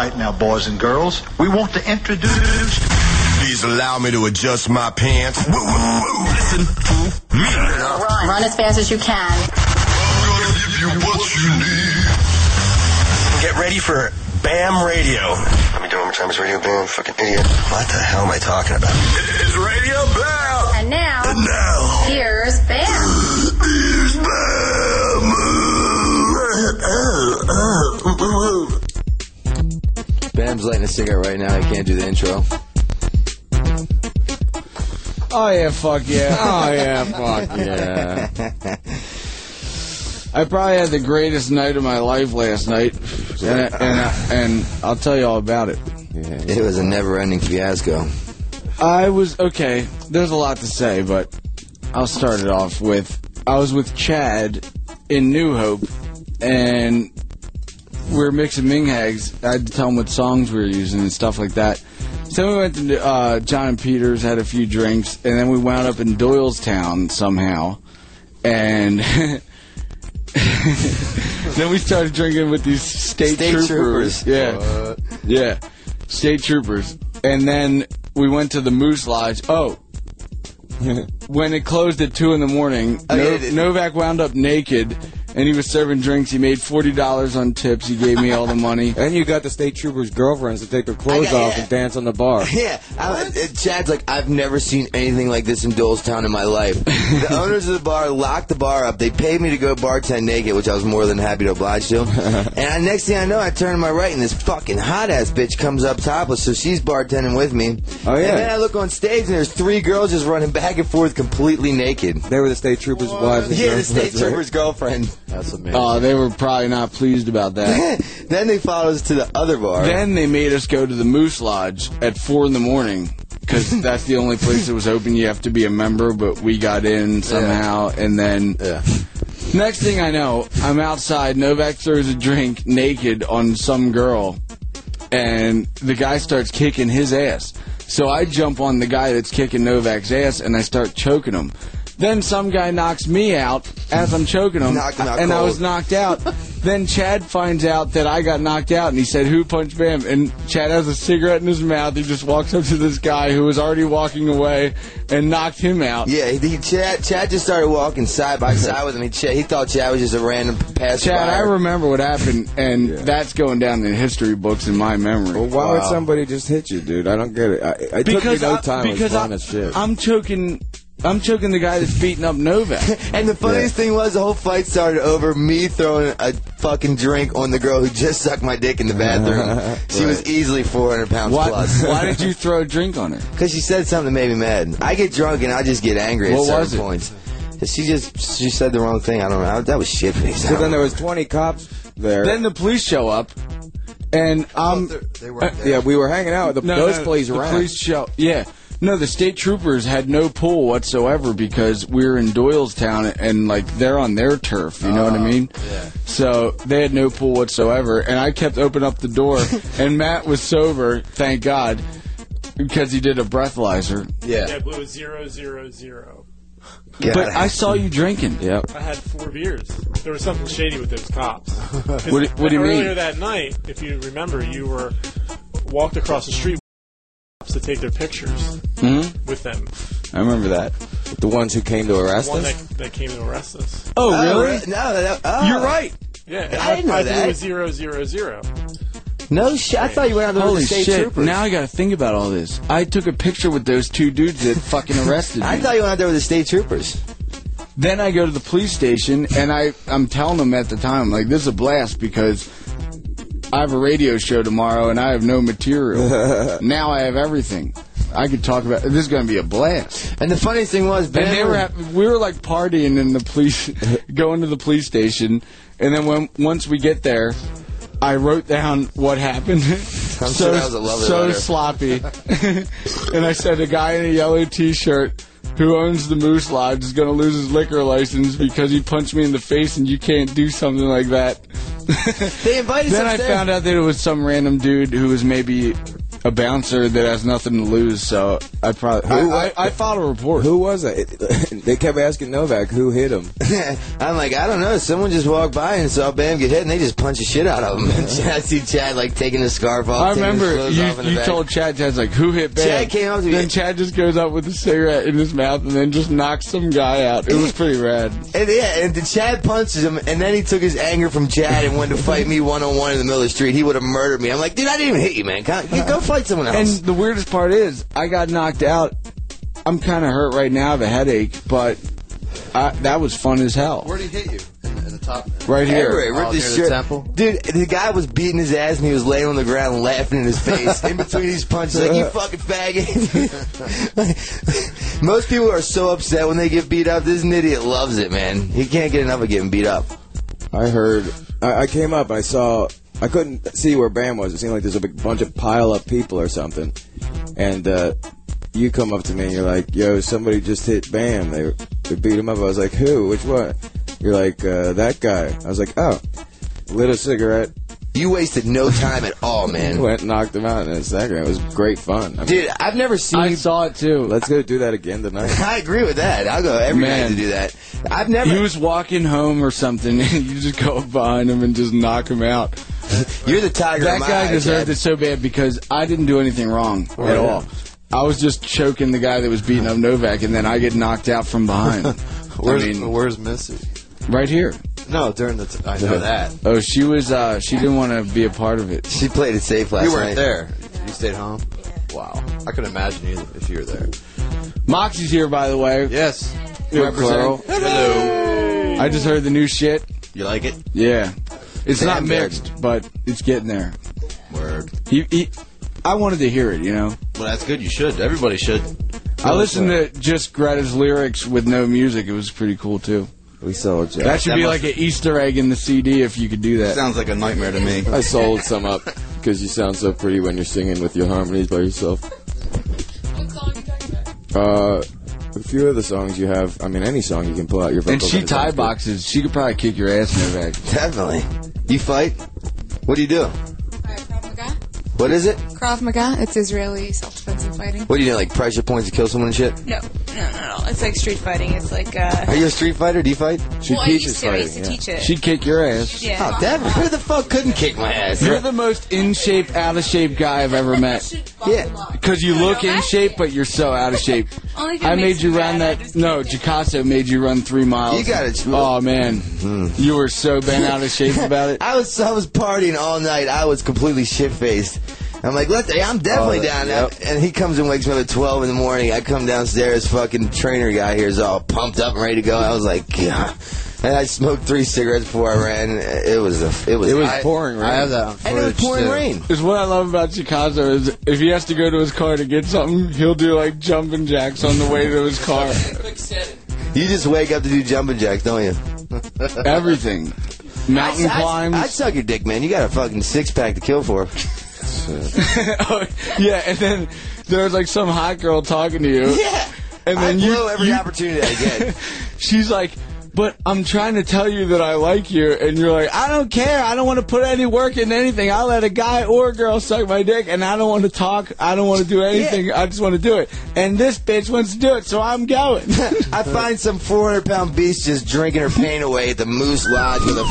right now, boys and girls. We want to introduce... Please allow me to adjust my pants. Listen to me. Run as fast as you can. I'm gonna give you what you need. Get ready for BAM Radio. Let me do it one more time. It's Radio BAM. Fucking idiot. What the hell am I talking about? It's Radio BAM. And now, here's BAM. Here's BAM. Bam's lighting a cigarette right now. He can't do the intro. Oh, yeah, fuck yeah. Oh, yeah, fuck yeah. I probably had the greatest night of my life last night, and I'll tell you all about it. Yeah, it was a never-ending fiasco. Okay, there's a lot to say, but I'll start it off with, I was with Chad in New Hope, and we were mixing Minghags. I had to tell him what songs we were using and stuff like that. So we went to John and Peter's, had a few drinks, and then we wound up in Doylestown somehow. And then we started drinking with these state troopers. Yeah. Yeah. State troopers. And then we went to the Moose Lodge. Oh. When it closed at 2 in the morning, Novak wound up naked. And he was serving drinks. He made $40 on tips. He gave me all the money. And you got the state troopers' girlfriends to take their clothes off and dance on the bar. Yeah. Chad's like, I've never seen anything like this in Doylestown in my life. The owners of the bar locked the bar up. They paid me to go bartend naked, which I was more than happy to oblige to. And next thing I know, I turn to my right, and this fucking hot-ass bitch comes up topless, so she's bartending with me. Oh, yeah. And then I look on stage, and there's 3 girls just running back and forth completely naked. They were the state troopers' wives and girlfriends. Yeah, the state troopers' girlfriend. That's amazing. Oh, they were probably not pleased about that. Then they followed us to the other bar. Then they made us go to the Moose Lodge at 4 in the morning because that's the only place that was open. You have to be a member, but we got in somehow. Yeah. And then next thing I know, I'm outside. Novak throws a drink naked on some girl, and the guy starts kicking his ass. So I jump on the guy that's kicking Novak's ass, and I start choking him. Then some guy knocks me out as I'm choking him, and I was knocked out. Then Chad finds out that I got knocked out, and he said, "Who punched Bam?" And Chad has a cigarette in his mouth. He just walks up to this guy who was already walking away and knocked him out. Yeah, Chad just started walking side by side with him. He thought Chad was just a random passerby. Chad, I remember what happened, and that's going down in history books in my memory. Well, why would somebody just hit you, dude? I don't get it. It took me no time. Because I'm choking the guy that's beating up Novak. And the funniest thing was the whole fight started over me throwing a fucking drink on the girl who just sucked my dick in the bathroom. She was easily 400 pounds plus. Why did you throw a drink on her? Because she said something that made me mad. I get drunk and I just get angry at certain points. She said the wrong thing. I don't know. That was shit faced. So then there was 20 cops there. Then the police show up. And we were hanging out. Those police around. The police show. Yeah. No, the state troopers had no pull whatsoever because we were in Doylestown and, like, they're on their turf, you know what I mean? Yeah. So they had no pull whatsoever, and I kept opening up the door, and Matt was sober, thank God, because he did a breathalyzer. Yeah, it was 000. But I saw you drinking. Yep. I had 4 beers. There was something shady with those cops. What do you mean? Earlier that night, if you remember, you were walked across the street to take their pictures with them. I remember that. The ones who came to arrest us? The one that came to arrest us. Oh, really? No. You're right. Yeah, I didn't know that. It was 000. No shit. I thought you went out there with the state troopers. Now I got to think about all this. I took a picture with those 2 dudes that fucking arrested me. I thought you went out there with the state troopers. Then I go to the police station, and I'm telling them at the time, like, this is a blast because I have a radio show tomorrow, and I have no material. Now I have everything. I could talk about. This is going to be a blast. And the funniest thing was, we were like partying in the police, going to the police station, and then once we get there, I wrote down what happened. I'm sure that was a lovely letter. Sloppy. And I said, a guy in a yellow T-shirt who owns the Moose Lodge is going to lose his liquor license because he punched me in the face, and you can't do something like that. They invited us Then I found out that it was some random dude who was maybe a bouncer that has nothing to lose, so I probably I filed a report. Who was it? They kept asking Novak who hit him. I'm like, I don't know. Someone just walked by and saw Bam get hit, and they just punched the shit out of him. I see Chad like taking his scarf off. I remember you told Chad's like, who hit Bam? Chad came up to me. Then Chad just goes up with a cigarette in his mouth and then just knocks some guy out. It was pretty rad. And the Chad punches him, and then he took his anger from Chad and wanted to fight me one-on-one in the middle of the street. He would have murdered me. I'm like, dude, I didn't even hit you, man. Go fight someone else. And the weirdest part is, I got knocked out. I'm kind of hurt right now. I have a headache, but that was fun as hell. Where did he hit you? In the top? Right here. Ripped his shirt. Temple? Dude, the guy was beating his ass, and he was laying on the ground laughing in his face in between these punches. Like, you fucking faggot. Most people are so upset when they get beat up. This idiot loves it, man. He can't get enough of getting beat up. I heard. I came up and I saw. I couldn't see where Bam was. It seemed like there's a big bunch of pile-up people or something. And you come up to me and you're like, yo, somebody just hit Bam. They beat him up. I was like, who? Which one? You're like, that guy. I was like, oh. Lit a cigarette. You wasted no time at all, man. Went and knocked him out in a second. It was great fun. I mean, dude, I've never seen... I saw it, too. Let's go do that again tonight. I agree with that. I'll go every night to do that. I've never... He was walking home or something, and you just go up behind him and just knock him out. You're the tiger That of my guy eyes, deserved Chad. it so bad because I didn't do anything wrong at all. I was just choking the guy that was beating up Novak, and then I get knocked out from behind. Where's Missy? Right here. No, during the... I know that. Oh, she was. She didn't want to be a part of it. She played it safe last night. You weren't there. You stayed home? Wow. I couldn't imagine either if you were there. Moxie's here, by the way. Yes. Hello. Hello. I just heard the new shit. You like it? Yeah. It's Damn not good. mixed, but it's getting there. Word. I wanted to hear it, you know? Well, that's good. You should. Everybody should. I listened to just Greta's lyrics with no music. It was pretty cool, too. We sold Jack. That should be like an Easter egg in the CD if you could do that. Sounds like a nightmare to me. I sold some up because you sound so pretty when you're singing with your harmonies by yourself. What song are you talking about? A few of the songs you have. I mean, any song you can pull out your vocals. And she and it sounds tie good. boxes. She could probably kick your ass, Novak. Definitely. You fight? What do you do? Krav Maga. What is it? Krav Maga. It's Israeli self-defensive fighting. What do you do, like pressure points to kill someone and shit? No. It's like street fighting. It's like, Are you a street fighter? Do you fight? She I teaches used to fighting. teach it. She'd kick your ass. Yeah. Oh, Devin, who the fuck couldn't kick my ass? You're the most in shape, out of shape guy I've ever met. Yeah. Because you look in shape, but you're so out of shape. Only if it I makes made you me run mad, I that. just No, can't. Gicasso made you run 3 miles. You got it. Oh man, you were so bent out of shape about it. I was partying all night. I was completely shit-faced. I'm like, I'm definitely down. yep. And he comes and wakes me up at 12 in the morning. I come downstairs, fucking trainer guy here is all pumped up and ready to go. I was like, yeah. And I smoked 3 cigarettes before I ran. It was pouring rain. I have that on And it was footage, pouring too. rain. Is what I love about Gicasso is if he has to go to his car to get something, he'll do like jumping jacks on the way to his car. You just wake up to do jumping jacks, don't you? Everything, mountain climbs. I'd suck your dick, man. You got a fucking 6-pack to kill for. Oh, yeah, and then there's like some hot girl talking to you. Yeah. And then I blow every opportunity I get. She's like, but I'm trying to tell you that I like you, and you're like, I don't care. I don't want to put any work into anything. I'll let a guy or a girl suck my dick, and I don't want to talk. I don't want to do anything. Yeah. I just want to do it. And this bitch wants to do it, so I'm going. I find some 400-pound beast just drinking her pain away at the Moose Lodge with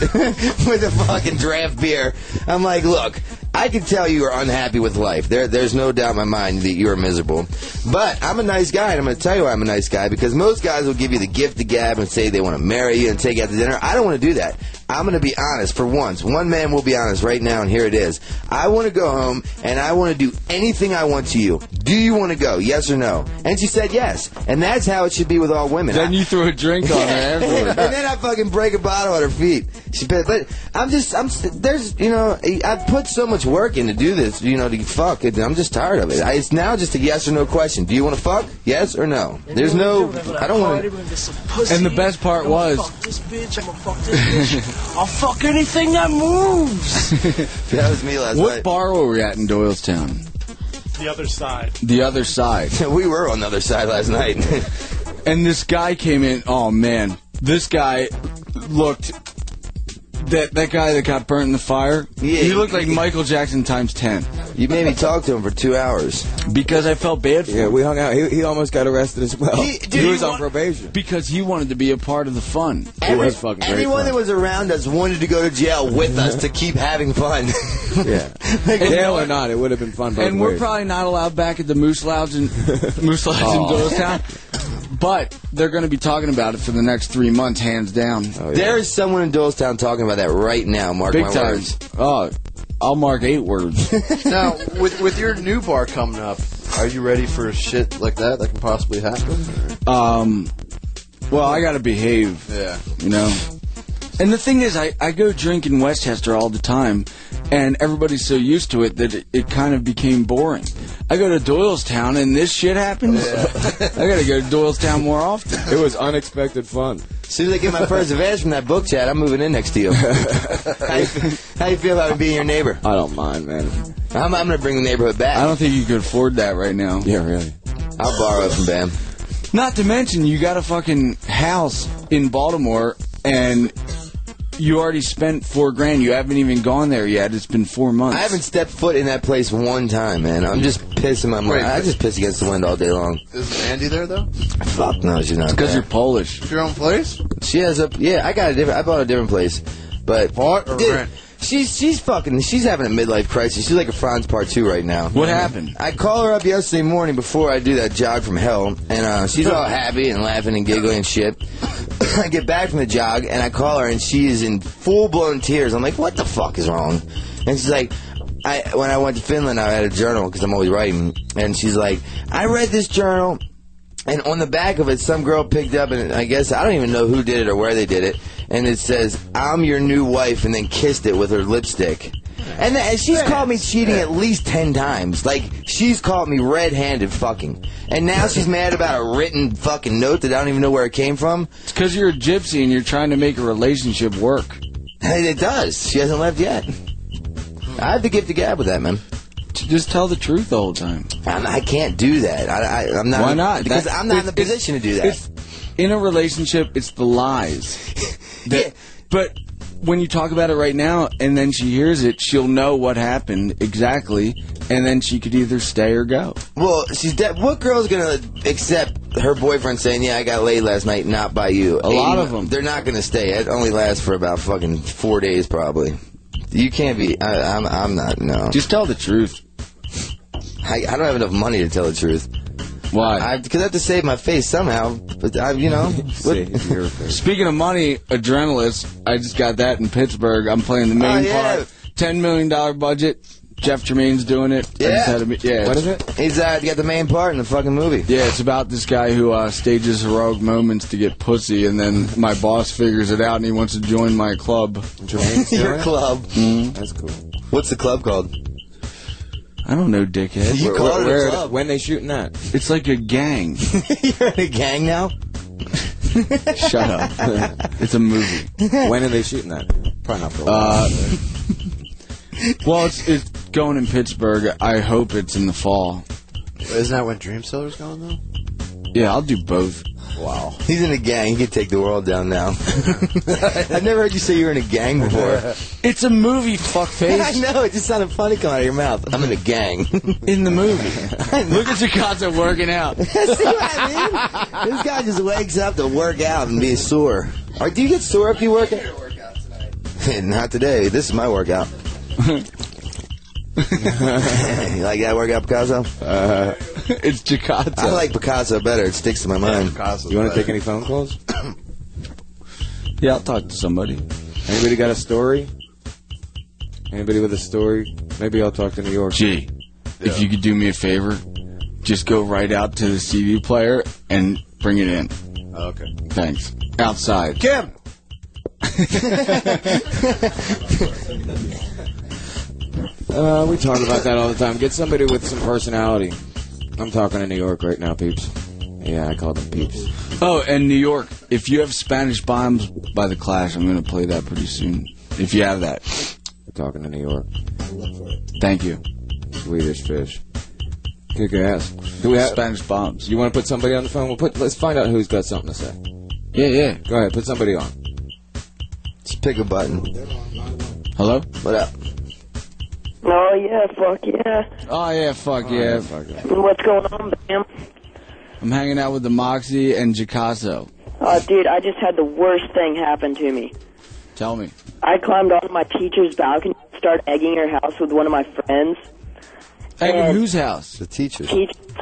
a fucking draft beer. I'm like, look, I can tell you are unhappy with life. There's no doubt in my mind that you're miserable. But I'm a nice guy, and I'm going to tell you why I'm a nice guy, because most guys will give you the gift of gab and say they want to marry you and take you out to dinner. I don't want to do that. I'm going to be honest for once. One man will be honest right now, and here it is. I want to go home, and I want to do anything I want to you. Do you want to go? Yes or no? And she said yes. And that's how it should be with all women. Then you throw a drink on her afterwards. And then I fucking break a bottle at her feet. But I've put so much work in to do this, to fuck it. I'm just tired of it. It's now just a yes or no question. Do you want to fuck? Yes or no? There's no, I don't want to. And the best part was, Fuck this bitch, I'm gonna fuck this bitch. I'll fuck anything that moves. That was me last what night. bar were we at in Doylestown? The other side. The other side. We were on the other side last night. And this guy came in. Oh man, this guy looked That guy that got burnt in the fire? Yeah, he looked like Michael Jackson times 10. You made me talk to him for 2 hours. Because I felt bad for him. Yeah, we hung out. He almost got arrested as well. He was on want- probation. Because he wanted to be a part of the fun. It was fucking great Everyone fun. that was around us wanted to go to jail with us to keep having fun. Yeah. Jail or not, it would have been fun both And we're ways. probably not allowed back at the Moose Lodge in Doylestown. But they're going to be talking about it for the next 3 months, hands down. There is someone in Doylestown talking about that right now. Mark Big my time. words. Oh, I'll mark 8 words. Now, with your new bar coming up, are you ready for shit like that can possibly happen? Well, I got to behave. Yeah. You know? And the thing is, I go drink in Westchester all the time, and everybody's so used to it that it kind of became boring. I go to Doylestown, and this shit happens. I got to go to Doylestown more often. It was unexpected fun. As soon as I get my first advance from that book chat, I'm moving in next to you. How you feel about being your neighbor? I don't mind, man. I'm going to bring the neighborhood back. I don't think you could afford that right now. Yeah, really. I'll borrow it from Bam. Not to mention, you got a fucking house in Baltimore, and you already spent $4,000. You haven't even gone there yet. It's been 4 months. I haven't stepped foot in that place one time, man. I'm just pissing my mind. I just piss against the wind all day long. Is Andy there though? Fuck no, she's not. Because there. you're Polish. It's your own place? She has a I bought a different place, but Bought or rent? She's having a midlife crisis. She's like a Franz Part 2 right now. What happened? I call her up yesterday morning before I do that jog from hell, and she's all happy and laughing and giggling and shit. I get back from the jog, and I call her, and she is in full-blown tears. I'm like, what the fuck is wrong? And she's like, when I went to Finland, I had a journal, because I'm always writing, and she's like, I read this journal, and on the back of it, some girl picked up, and I guess, I don't even know who did it or where they did it, and it says, I'm your new wife, and then kissed it with her lipstick. And she's called me cheating at least 10 times. Like, she's caught me red-handed fucking. And now she's mad about a written fucking note that I don't even know where it came from. It's because you're a gypsy and you're trying to make a relationship work. And it does. She hasn't left yet. I have to gift the gab with that, man. Just tell the truth the whole time. I can't do that. I'm not. Why not? Because I'm not in the position to do that. In a relationship, it's the lies. But when you talk about it right now, and then she hears it, she'll know what happened exactly, and then she could either stay or go. Well, what girl's gonna accept her boyfriend saying, "Yeah, I got laid last night, not by you"? A lot of them. They're not gonna stay. It only lasts for about fucking 4 days, probably. You can't be. I'm not. No. Just tell the truth. I don't have enough money to tell the truth. Why? Because I have to save my face somehow. But Speaking of money, Adrenalis, I just got that in Pittsburgh. I'm playing the main part. $10 million budget. Jeff Tremaine's doing it. Yeah. What is it? He's got the main part in the fucking movie. Yeah, it's about this guy who stages heroic moments to get pussy, and then my boss figures it out, and he wants to join my club. Your club. Mm-hmm. That's cool. What's the club called? I don't know, dickhead. You call it a club. When they shooting that? It's like a gang. You're in a gang now? Shut up. It's a movie. When are they shooting that? Probably not for a while. Well, it's going in Pittsburgh. I hope it's in the fall. Isn't that when Dreamseller's going, though? Yeah, I'll do both. Wow. He's in a gang. He could take the world down now. I've never heard you say you were in a gang before. It's a movie, fuckface. I know. It just sounded funny coming out of your mouth. I'm in a gang. In the movie. Look at Jakarta working out. See what I mean? This guy just wakes up to work out and be sore. Or do you get sore if you work out? Not today. This is my workout. You like that workout, Picasso? It's Jakarta. I like Picasso better. It sticks to my mind. You want to take any phone calls? Yeah, I'll talk to somebody. Anybody got a story? Anybody with a story? Maybe I'll talk to New York. Gee, if you could do me a favor, just go right out to the CD player and bring it in. Okay. Thanks. Outside. Kim! We talk about that all the time. Get somebody with some personality. I'm talking to New York right now, peeps. Yeah, I call them peeps. Oh, and New York. If you have Spanish Bombs by The Clash, I'm going to play that pretty soon. If you have that. We're talking to New York. Thank you. Swedish fish. Kick ass. Do we have Spanish Bombs? You want to put somebody on the phone? Let's find out who's got something to say. Yeah. Go ahead, put somebody on. Just pick a button. Hello? What up? Oh, yeah, fuck yeah. Oh, yeah, fuck yeah. What's going on, Bam? I'm hanging out with the Moxie and Jacasso. Dude, I just had the worst thing happen to me. Tell me. I climbed onto my teacher's balcony and started egging her house with one of my friends. Egging whose house? The teacher's.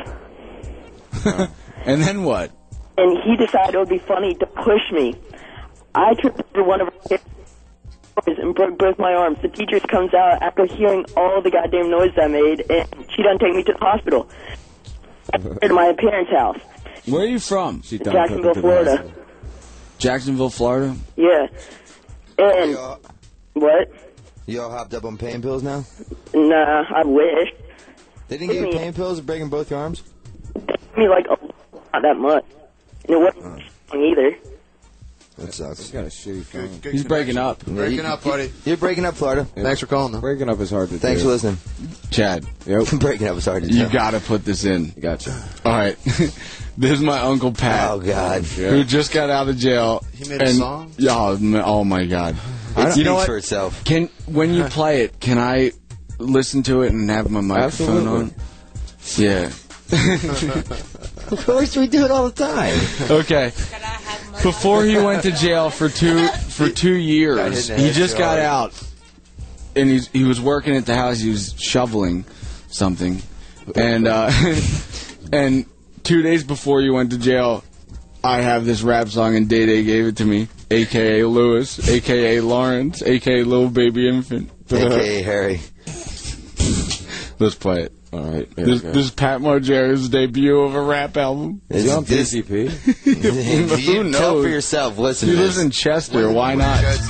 And then what? And he decided it would be funny to push me. I tripped over one of her stairs and broke both my arms. The teacher comes out after hearing all the goddamn noise I made, and she done take me to the hospital. To my parents' house. Where are you from? Jacksonville, Florida. Jacksonville, Florida? Yeah. And what? You all hopped up on pain pills now? Nah, I wish. They didn't give you pain pills breaking both your arms? Me like not that much. And it wasn't wrong either. That sucks. He's got a shitty phone. He's breaking up. Breaking up, buddy. You're breaking up, Florida. Thanks for calling, though. Breaking up is hard to do. Thanks for listening. Chad. Yep. Breaking up is hard to do. You gotta put this in. Gotcha. All right. This is my Uncle Pat. Oh, God. Who just got out of jail. He made a song? Yeah, oh, my God. It You know speaks what? for itself. When you play it, can I listen to it and have my microphone on? Yeah. Of course, we do it all the time. Okay. Before he went to jail for two years, he just got out, and he was working at the house. He was shoveling something, and and 2 days before he went to jail, I have this rap song, and Day Day gave it to me, a.k.a. Lewis, a.k.a. Lawrence, a.k.a. Little Baby Infant, a.k.a. Harry. Let's play it. All right. This is Pat Margera's debut of a rap album. Is he on PCP? Who knows? Tell for yourself. Listen He to lives this. in Chester. Why not? I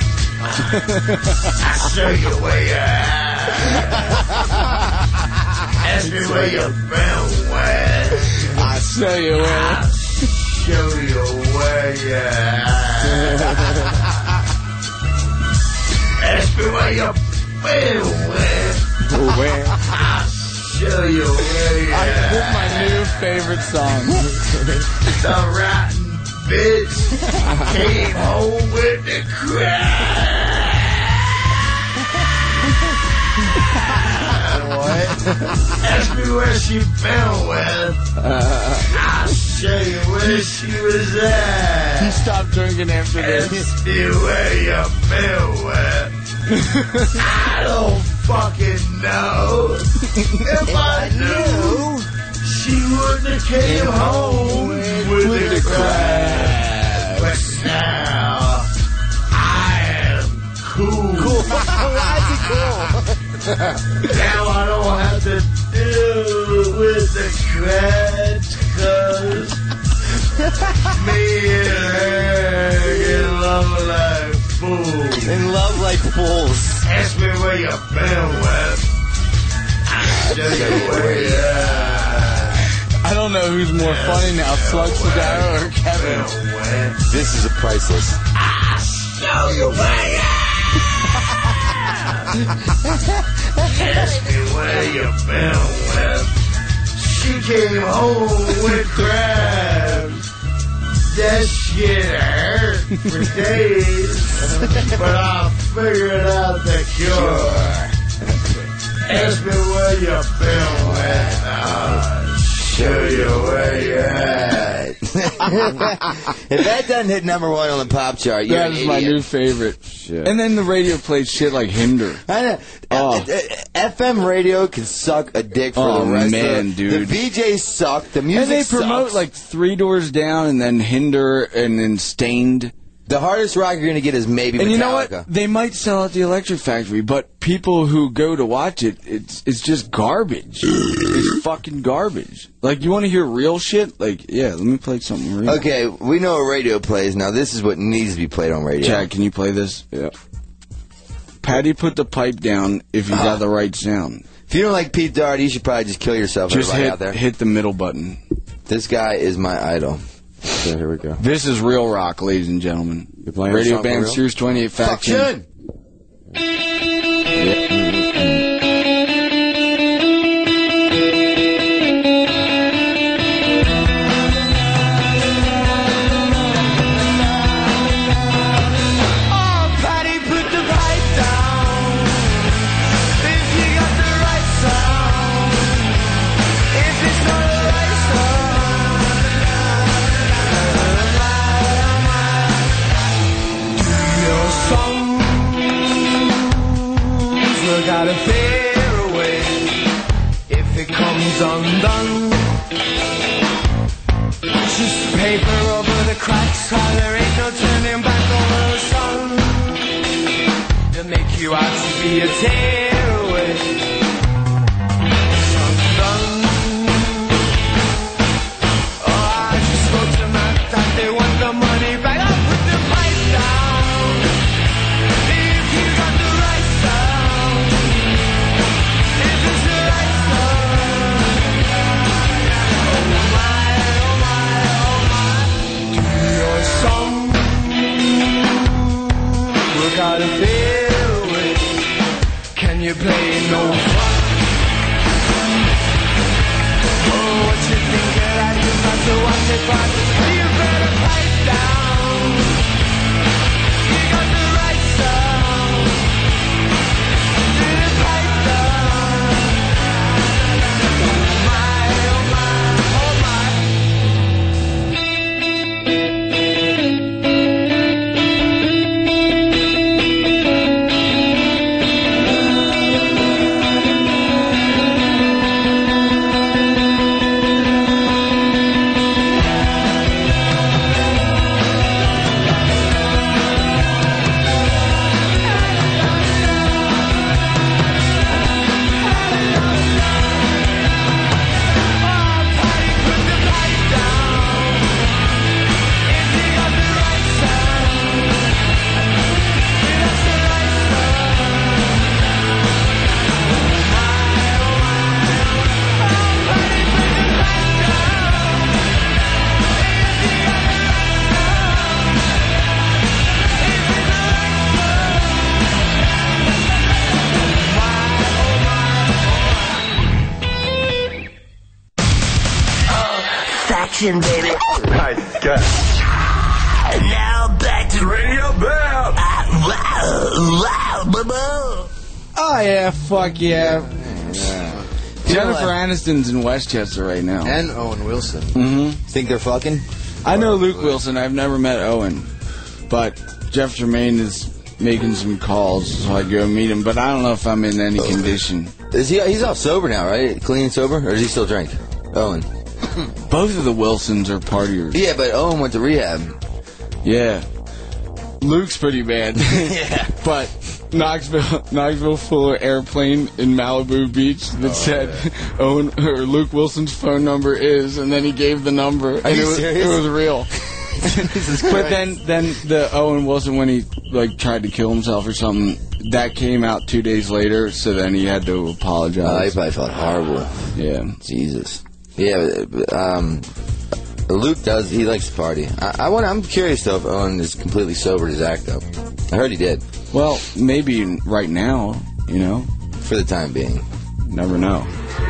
show you where you at. Ask me where you been when. I show you where. Show you where you at. Ask me where you been when. Where? Show you where you This at. is my new favorite song. The rotten bitch came home with the crap. What? Ask me where she been with. I'll show you where she was at. You stop drinking after this. Ask me where you been with. I don't fucking know. If I knew, she wouldn't have came home with the crab. But now, I am cool. Why is he cool? Now I don't have to deal with the crabs, cause me and her get love like fools. In love like fools. Ask me where you been with. I'll show you where you at. I don't know who's more funny now, Slug Sedaro or Kevin. This is a priceless. I'll show you where you at. Ask me where you been with. She came home with crabs. That shit hurt for days, but I figured out the cure. Ask me where you been with. I'll show you where you're at. If that doesn't hit #1 on the pop chart, you're That an is my idiot. new favorite. Shit. And then the radio plays shit like Hinder. I know. Oh. FM radio can suck a dick for Oh, the rest man, of the dude. The VJs suck. The music And they promote sucks. like Three Doors Down and then Hinder and then Stained. The hardest rock you're going to get is maybe And Metallica. you know what? They might sell out the Electric Factory, but people who go to watch it, it's just garbage. It's fucking garbage. Like, you want to hear real shit? Like, yeah, let me play something real. Okay, we know what radio plays. Now, this is what needs to be played on radio. Chad, can you play this? Yeah. Patty put the pipe down if you got the right sound. If you don't like Pete Doherty, you should probably just kill yourself. Just everybody out there. hit the middle button. This guy is my idol. Okay, here we go. This is real rock, ladies and gentlemen. You're playing a Radio song for Band real? Series 28 Faction. Faction! Oh, Patty be a tearaway. Something. Oh, I just spoke to my thought they want the money back. I'll put the pipe down. If you got the right sound. If it's the right sound. Oh my, oh my, oh my. Do your song. Work out a fairway. Can you play no fun? Oh, what you think that I just have to watch it back? You better pipe down. You got the right sound. Did it pipe down? Oh my, oh my, oh my. Faction, baby. Nice guess. And now back to Radio Bam. Oh, yeah, fuck yeah. Jennifer Aniston's in Westchester right now. And Owen Wilson. Mm-hmm. Think they're fucking? I know Luke Wilson. I've never met Owen. But Jeff Tremaine is making some calls, so I go meet him. But I don't know if I'm in any condition. Is he's all sober now, right? Clean and sober? Or does he still drink? Owen. Both of the Wilsons are partiers. Yeah, but Owen went to rehab. Yeah. Luke's pretty bad. Yeah. But Knoxville Fuller Airplane in Malibu Beach that said Owen or Luke Wilson's phone number is, and then he gave the number. Are you serious? It was real. Jesus But Christ. then the Owen Wilson, when he tried to kill himself or something, that came out 2 days later. So then he had to apologize. He probably felt horrible. Yeah. Jesus. Yeah. Luke does. He likes to party. I'm curious though if Owen is completely sober to his act up. I heard he did. Well, maybe right now, you know. For the time being. Never know.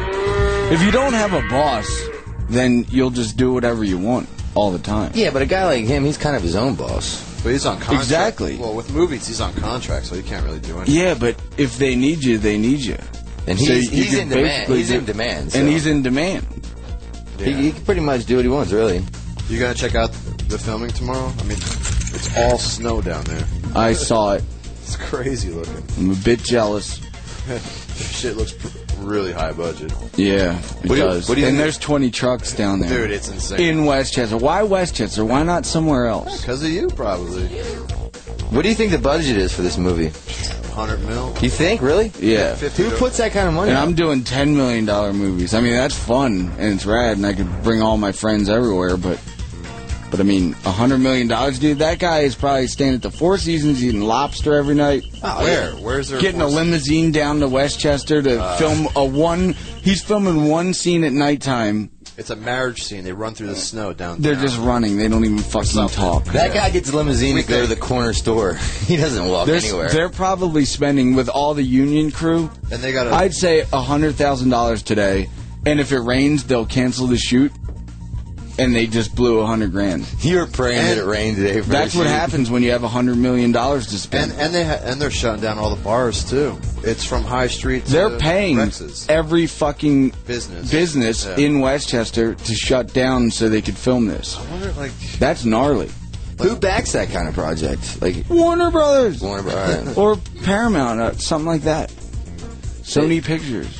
If you don't have a boss, then you'll just do whatever you want all the time. Yeah, but a guy like him, he's kind of his own boss. But he's on contract. Exactly. Well, with movies, he's on contract, so he can't really do anything. Yeah, but if they need you, they need you. And So he's you in can demand. basically He's do- in demand. And so. he's in demand. Yeah. He can pretty much do what he wants, really. You gonna check out the filming tomorrow? I mean, it's all snow down there. I saw it. It's crazy looking. I'm a bit jealous. Shit looks really high budget. Yeah, it does. what do you and think- there's 20 trucks down there. Dude, it's insane. In Westchester. Why Westchester? Why not somewhere else? Because of you, probably. What do you think the budget is for this movie? 100 mil. You think, really? Yeah. 50 Who puts that kind of money And out? I'm doing $10 million movies. I mean, that's fun and it's rad, and I could bring all my friends everywhere, but I mean, $100 million, dude, that guy is probably staying at the Four Seasons eating lobster every night. Where? Where's there? Getting a limousine down to Westchester to film he's filming one scene at nighttime. It's a marriage scene. They run through the snow down. They're just running. They don't even fucking talk. That guy gets a limousine to go to the corner store. He doesn't walk anywhere. They're probably spending, with all the union crew, And they got I'd say $100,000 today, and if it rains, they'll cancel the shoot, and they just blew $100,000. You were praying that it rained today. For That's the what shoot. happens when you have $100 million to spend. and they're shutting down all the bars too. It's from High Street to They're paying Rex's. every fucking business Yeah. in Westchester to shut down so they could film this. I wonder, like, That's gnarly. Who backs that kind of project? Like Warner Brothers. Warner Brothers. Or Paramount, something like that. Sony Pictures.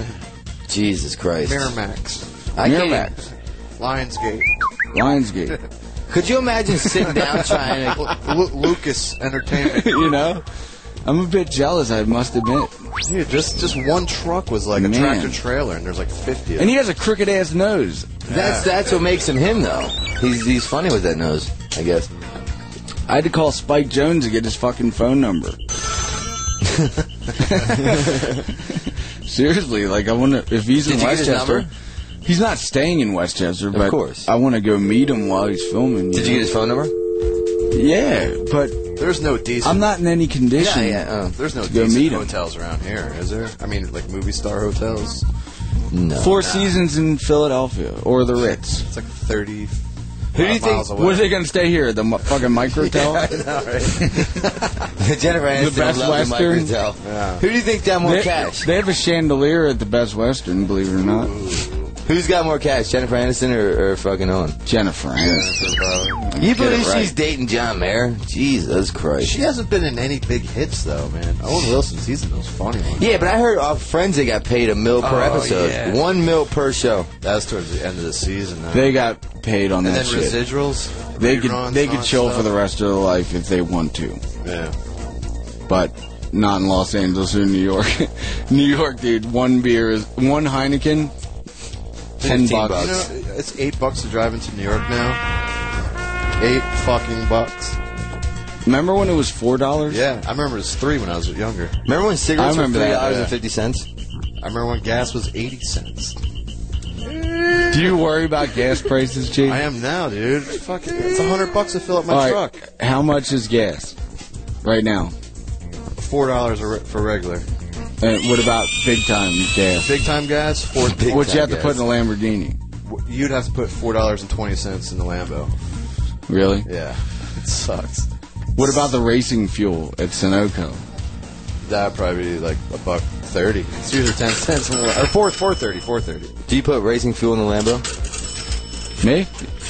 Jesus Christ. Miramax, I can't- Miramax. Lionsgate, Could you imagine sitting down trying to... Lucas Entertainment. You know? I'm a bit jealous, I must admit. Dude, just one truck was like a Man. tractor trailer, and there's like 50 of And he them. has a crooked ass nose. That's what makes him though. He's funny with that nose, I guess. I had to call Spike Jones to get his fucking phone number. Seriously, like I wonder if he's in Did you get his Westchester. number? He's not staying in Westchester, but course. I want to go meet him while he's filming. Did you get his phone number? Yeah, but There's no decent. I'm not in any condition. There's no to go decent meet him. hotels around here, is there? I mean, like movie star hotels. No. Four Seasons in Philadelphia or the Ritz. It's like 30. Who do you think? miles away. Where are they going to stay here? The fucking Microtel? I know, right? Jennifer Aniston Best loved the Western? Microtel. Yeah. Who do you think got more They, cash? they have a chandelier at the Best Western, believe it or not. Who's got more cash, Jennifer Aniston or fucking Owen? Jennifer Aniston. You Get believe it right. she's dating John Mayer? Jesus Christ. She hasn't been in any big hits though, man. Owen Wilson's he's in those funny ones. Yeah, but I heard off Friends they got paid $1 million per Oh, episode. yeah. $1 million per show. That's towards the end of the season. Though. They got paid on and that then shit. residuals. They reruns could on chill stuff. for the rest of their life if they want to. Yeah. But not in Los Angeles or New York. New York, dude, one Heineken, $10. You know, it's $8 to drive into New York now. $8 fucking bucks. Remember when it was $4? Yeah, I remember it was $3 when I was younger. Remember when cigarettes were remember that, $3.50? I remember when gas was 80 cents. Do you worry about gas prices, Chief? I am now, dude. Fucking, it's $100 to fill up my All right, truck. how much is gas right now? $4 for regular. And what about big time gas? Big time gas, What you have to put in a Lamborghini? You'd have to put $4.20 in the Lambo. Really? Yeah, it sucks. What about the racing fuel at Sunoco? That'd probably be like $1.30. It's usually 10 cents in the or $4.30. Do you put racing fuel in the Lambo? Me?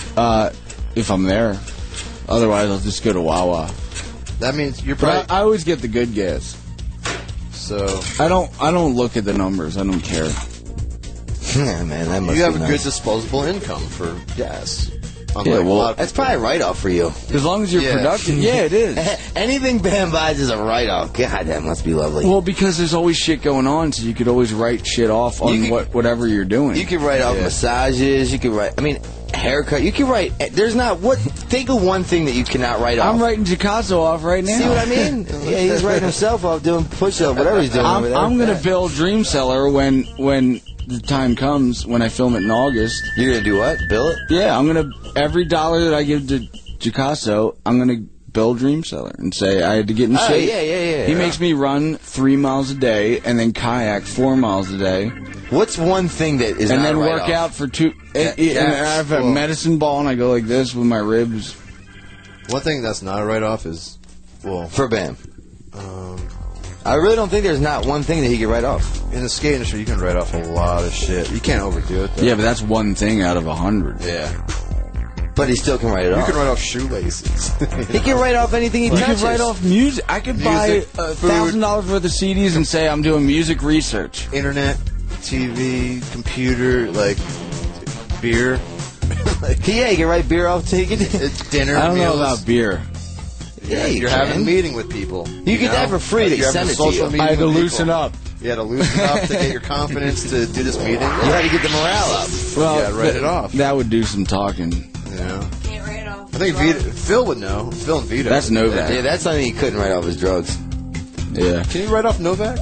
If I'm there. Otherwise, I'll just go to Wawa. That means you're But probably I always get the good gas. so. I don't look at the numbers. I don't care. Yeah, man, that must You have be a nice. good disposable income for gas. Unlike Yeah, a well, lot of That's people. probably a write-off for you. As long as you're Yeah. productive. Yeah, it is. Anything Bam buys is a write-off. God, that must be lovely. Well, because there's always shit going on, so you could always write shit off on You could- whatever you're doing. You could write off Yeah. massages. You could write. I mean, haircut. You could write. There's not what. Think of one thing that you cannot write off. I'm writing Jacazo off right now. See what I mean? Yeah, he's writing himself off doing push-up, whatever he's doing over there. I'm gonna build Dream Cellar when the time comes when I film it in August. You're gonna do what? Bill it? Yeah, I'm gonna every dollar that I give to Jacazo, I'm gonna build Dream Cellar and say I had to get in Oh, shape. yeah. He makes me run 3 miles a day and then kayak 4 miles a day, What's one thing that is and not then a work write-off? out for 2. And yeah, I have a well- medicine ball and I go like this with my ribs. One thing that's not a write-off is, well, for Bam. um, I really don't think there's not one thing that he could write off. in the skate industry, you can write off a lot of shit. You can't overdo it, though. Yeah, but that's one thing out of 100. Yeah. But he still can write it You off. can write off shoelaces. He can write off anything he You touches. could write off music. I could buy Music, food. $1,000 worth of CDs and say I'm doing music research. Internet, TV, computer, like, beer. Like, Yeah, you can write beer off. Take it. it's dinner, I don't meals. know about beer. Yeah, you You're can. having a meeting with people. You get that for free. They You're send having a it to social you. meeting I had to with loosen people. up. You had to loosen up to get your confidence to do this meeting. You had to get the morale up. Well, Yeah, write it off. That would do some talking. Yeah. Can't write off. I think Phil would know. Phil and Vito. That's Novak. Yeah, that's something he couldn't write off his drugs. Yeah. Can you write off Novak?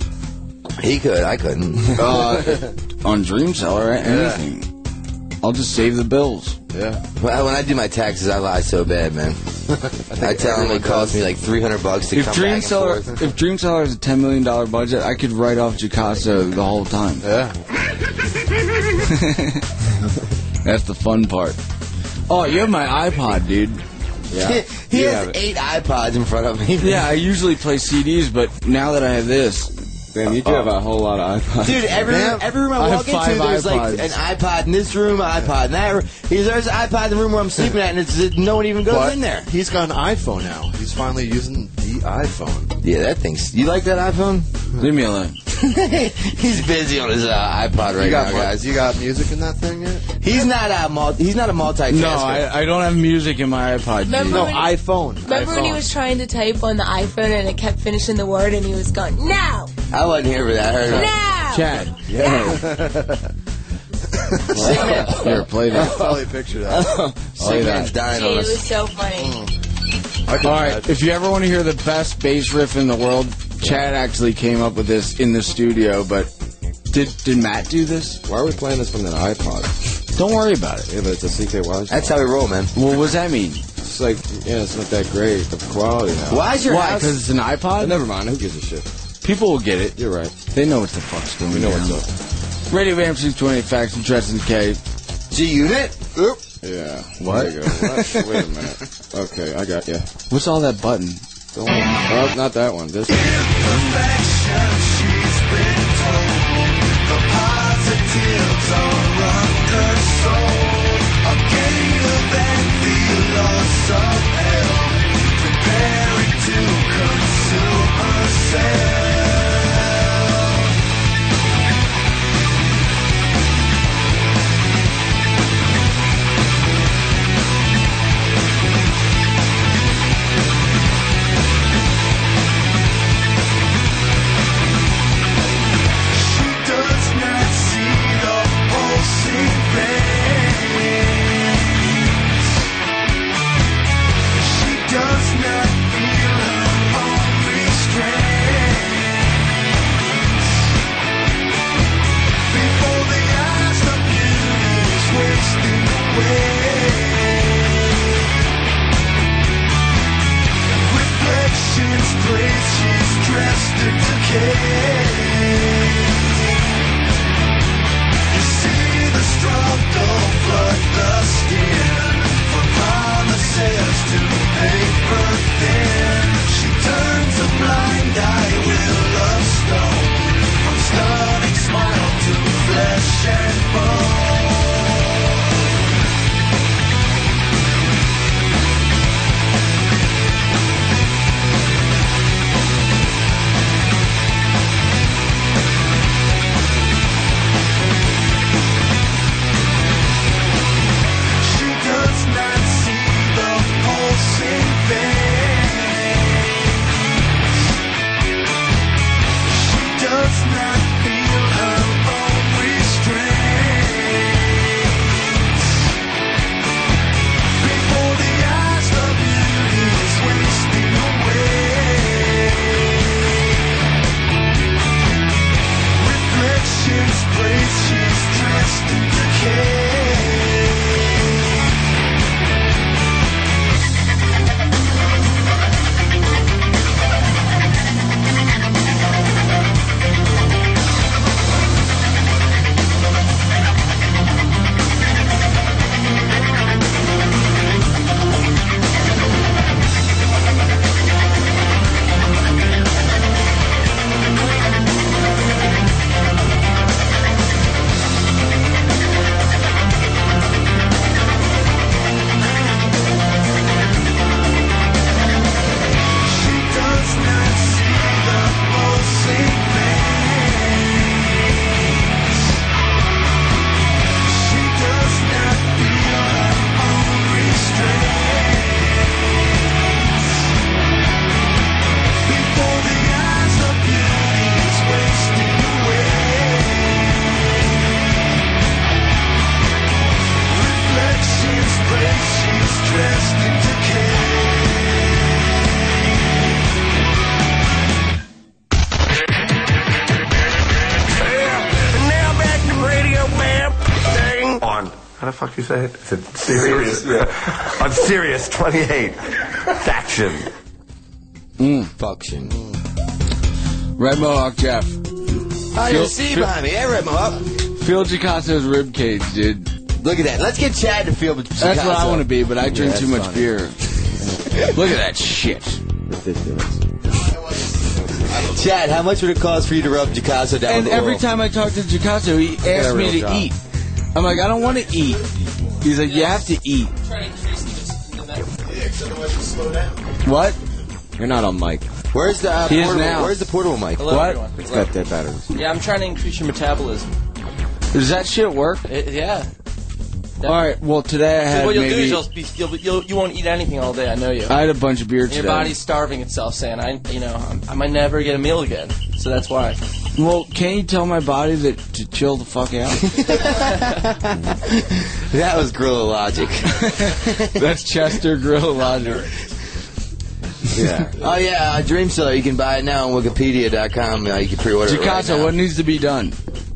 He could. I couldn't. On Dream Cellar, anything. I'll just save the bills. Yeah. Well, when I do my taxes, I lie so bad, man. I tell them it costs me like $300 to If come Dream back Cellar, and forth. if Dream Cellar has a $10 million budget, I could write off Jacasso the whole time. Yeah. That's the fun part. Oh, you have my iPod, dude. Yeah. He You has have it. 8 iPods in front of me. Yeah, I usually play CDs, but now that I have this, Damn, you do have a whole lot of iPods. Dude, every room I I walk have 5 into, there's like iPods. an iPod in this room, an iPod in that room. There's an iPod in the room where I'm sleeping at, and no one even goes But in there. he's got an iPhone now. He's finally using the The iPhone. Yeah, that thing's... You like that iPhone? Leave me alone. He's busy on his iPod right now, guys. You got music in that thing yet? He's not a multitasker. No, I don't have music in my iPod. Remember when- iPhone. Remember when he was trying to type on the iPhone and it kept finishing the word and he was going, no! I wasn't here for that. I heard No! Chad. Yeah. Here, play that. Probably picture that. Sick man's dying Dude, on it us. was so funny. All right, if you ever want to hear the best bass riff in the world, Chad actually came up with this in the studio, but did Matt do this? Why are we playing this from an iPod? Don't worry about it. Yeah, but it's a CKY. That's how we roll, man. Well, what does that mean? It's like, it's not that great of quality now. Why is your Why? house... Because it's an iPod? Never mind, who gives a shit? People will get it. You're right. They know what the fuck's going on. We know what's up. Radio Bam 628 Facts and Dress and K. G-Unit? Oop. Yeah. What? There you go. What? Wait a minute. Okay, I got you. What's all that button? Oh, not that one. This one. How the fuck you say it? Is it Sirius? Yeah. On Sirius 28. Faction. Faction. Red Mohawk Jeff. I can see behind me. Hey, Red Mohawk. Phil Gicasso's ribcage, dude. Look at that. Let's get Chad to feel Picasso. That's what I want to be, but I drink too much beer. Look at that shit. Ridiculous. Chad, how much would it cost for you to rub Gicasso down And the every oral? time I talk to Gicasso, he asks me to eat. I'm like, I don't want to eat. He's like, you have to eat. What? You're not on mic. Where's the He is portable? now. Where's the portable mic? Hello, What? everyone. It's Hello. got dead batteries. Yeah, I'm trying to increase your metabolism. Does that shit work? Yeah. All right. Well, today I So had what you'll maybe. do is you won't eat anything all day. I know you. I had a bunch of beer And today. your body's starving itself, saying I might never get a meal again. So that's why. Well, can't you tell my body that to chill the fuck out? That was Gorilla Logic. That's Chester Gorilla Logic. Yeah. Oh yeah, Dream Seller. You can buy it now on Wikipedia.com. You can pre-order it right Jacasa, now. what needs to be done?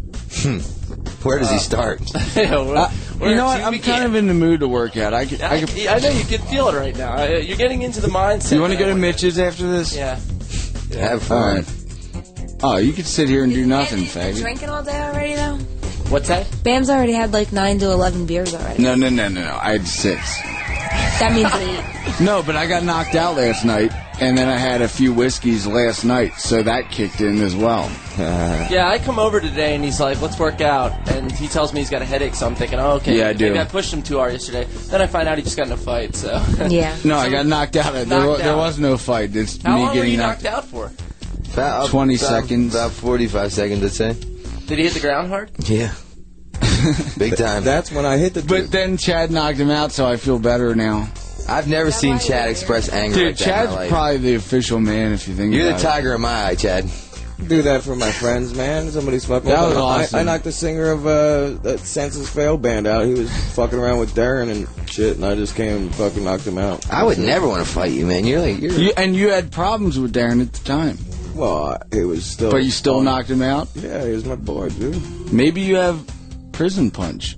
Where does he start? You know what? I'm kind of in the mood to work out. I I know you can feel it right now. You're getting into the mindset. You want to now. go to Mitch's after this? Yeah. Have fun. All right. Oh, you could sit here and do nothing, faggot. Drinking all day already, though? What's that? Bam's already had like 9 to 11 beers already. No. I had 6. That means 8. No, but I got knocked out last night, and then I had a few whiskeys last night, so that kicked in as well. Yeah, I come over today and he's like, let's work out. And he tells me he's got a headache, so I'm thinking, oh, okay. Yeah, I do. Maybe I pushed him too hard yesterday. Then I find out he just got in a fight, so. Yeah. No, I got knocked out. There was no fight. It's How me long were getting you knocked out for? About 20 seconds. About 45 seconds, I'd say. Did he hit the ground hard? Yeah. Big time. That's when I hit the. But then Chad knocked him out, so I feel better now. I've never seen Chad express anger Dude, like that in Chad's my life. probably the official man if you think You're the about it. tiger in my eye, Chad. Do that for my friends, man. Somebody's fucking. That was awesome. I knocked the singer of that Senses Fail band out. He was fucking around with Darren and shit, and I just came and fucking knocked him out. I would never want to fight you, man. And you had problems with Darren at the time. Well, it was still. But you still knocked him out? Yeah, he was my boy, dude. Maybe you have prison punch.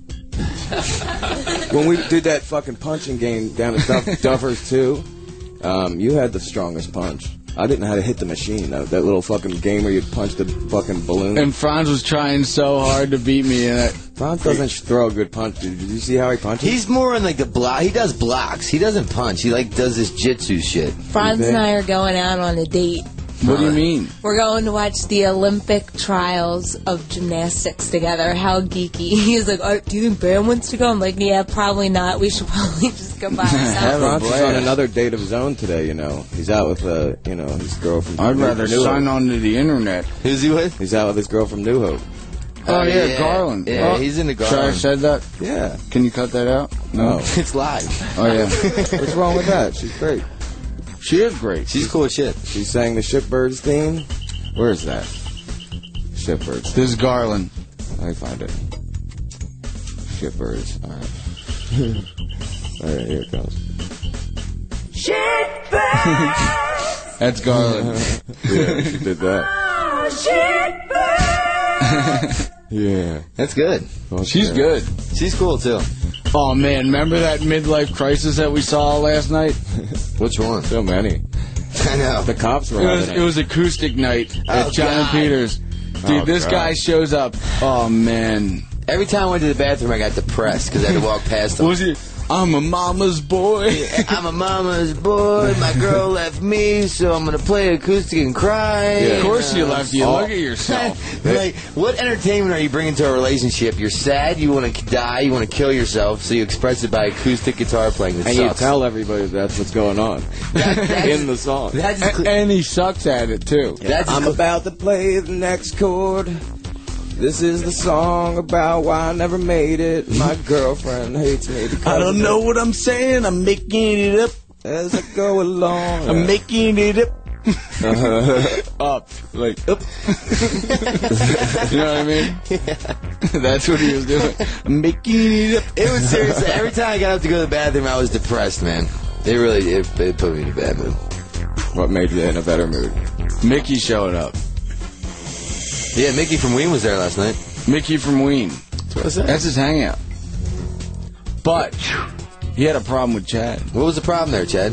When we did that fucking punching game down at Duffers 2, you had the strongest punch. I didn't know how to hit the machine, though. That little fucking game where you punch the fucking balloon. And Franz was trying so hard to beat me in it. Franz doesn't throw a good punch, dude. Did you see how he punches? He's more on like the block. He does blocks. He doesn't punch. He like does this jitsu shit. Franz and I are going out on a date. What do you mean? We're going to watch the Olympic trials of gymnastics together. How geeky. He's like, oh, do you think Bam wants to go? I'm like, yeah, probably not. We should probably just go by ourselves. Franz is on another date of his own today, you know. He's out with, his girl from I'd rather New sign Hope. on to the internet. Who's he with? He's out with his girl from New Hope. Oh, yeah, Garland. Yeah, Oh, he's into Should I Garland. have said that? Yeah. Can you cut that out? No. It's live. Oh, yeah. What's wrong with that? She's great. She is great. She's cool as shit. She sang the Shipbirds theme. Where is that? Shipbirds. This is Garland. Let me find it. Shipbirds. All right. All right, here it goes. That's Garland. Yeah, she did that. Yeah. That's good. She's good. She's cool too. Oh, man. Remember that midlife crisis that we saw last night? Which one? So many. I know. The cops were It was acoustic night at John and God. Peters. Dude, this God. guy shows up. Oh, man. Every time I went to the bathroom, I got depressed because I had to walk past them. Was he? I'm a mama's boy. I'm a mama's boy. My girl left me, so I'm gonna play acoustic and cry. Of course you left. You Oh. look at yourself. Like, what entertainment are you bringing to a relationship? You're sad, you want to die, you want to kill yourself, so you express it by acoustic guitar playing. That And sucks. you tell everybody that's what's going on in the song. That's And he sucks at it, too. That's I'm about to play the next chord. This is the song about why I never made it. My girlfriend hates me because I don't of know it. what I'm saying. I'm making it up. As I go along. I'm making it up. Up. Like, up. You know what I mean? That's what he was doing. I'm making it up. It was seriously, every time I got up to go to the bathroom, I was depressed, man. It put me in a bad mood. What made you in a better mood? Mickey showed up. Yeah, Mickey from Ween was there last night. Mickey from Ween. What's that? That's his hangout. But he had a problem with Chad. What was the problem there, Chad?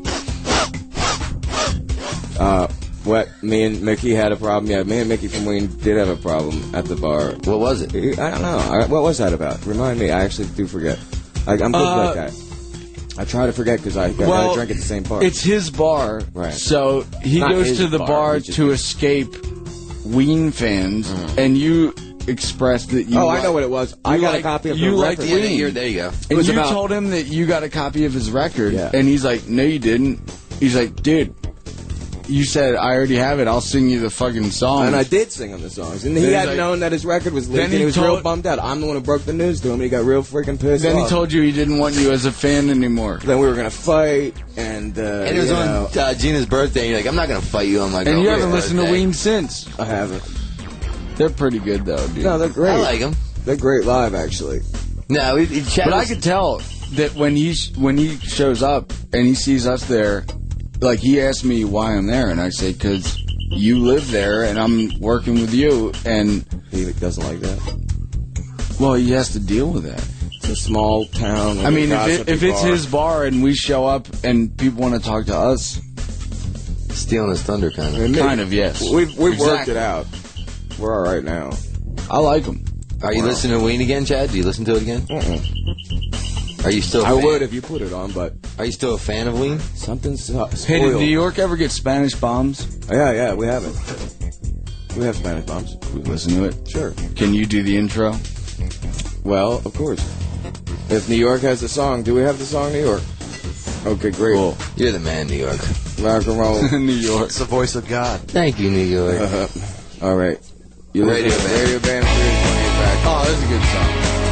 What? Me and Mickey had a problem? Yeah, me and Mickey from Ween did have a problem at the bar. What was it? I don't know. What was that about? Remind me. I actually do forget. I'm good with that guy. I try to forget because I had a drink at the same bar. It's his bar, Right. so he Not goes his to the bar, bar he just- to escape Ween fans, and you expressed that you. Oh, I know what it was. I got a copy of the you record. liked Yeah, Ween. There you go. And was you about- told him that you got a copy of his record, Yeah. and he's like, "No, you didn't." He's like, "Dude, you said, I already have it. I'll sing you the fucking song. And I did sing him the songs. And he Then had he's like- known that his record was Then leaked, and he he was real told- bummed out. I'm the one who broke the news to him, and he got real freaking pissed Then off. he told you he didn't want you as a fan anymore. Then we were going to fight, and And it was on Gina's birthday, and you're like, I'm not going to fight you on my And you girlfriend's haven't listened to birthday. Ween since. I haven't. They're pretty good, though, dude. No, they're great. I like them. They're great live, actually. No, But I could tell that when he shows up and he sees us there, like, he asked me why I'm there, and I say, because you live there, and I'm working with you, and... He doesn't like that. Well, he has to deal with that. It's a small town. I mean, if it's his bar and we show up and people want to talk to us... Stealing his thunder, kind of. Kind of, yes. We've worked Exactly. it out. We're all right now. I like him. Are you listening to Ween again, Chad? Do you listen to it again? Are you still a I fan? would if you put it on, but... Are you still a fan of Ween? Something's Hey, did spoiled. New York ever get Spanish bombs? Yeah, we have it. We have Spanish bombs. We listen to it? Sure. Can you do the intro? Well, of course. If New York has a song, do we have the song New York? Okay, great. Cool. You're the man, New York. Rock and roll. New York. It's the voice of God. Thank you, New York. All right. You Radio listen to Band. Radio Band 328 back. Oh, that's a good song.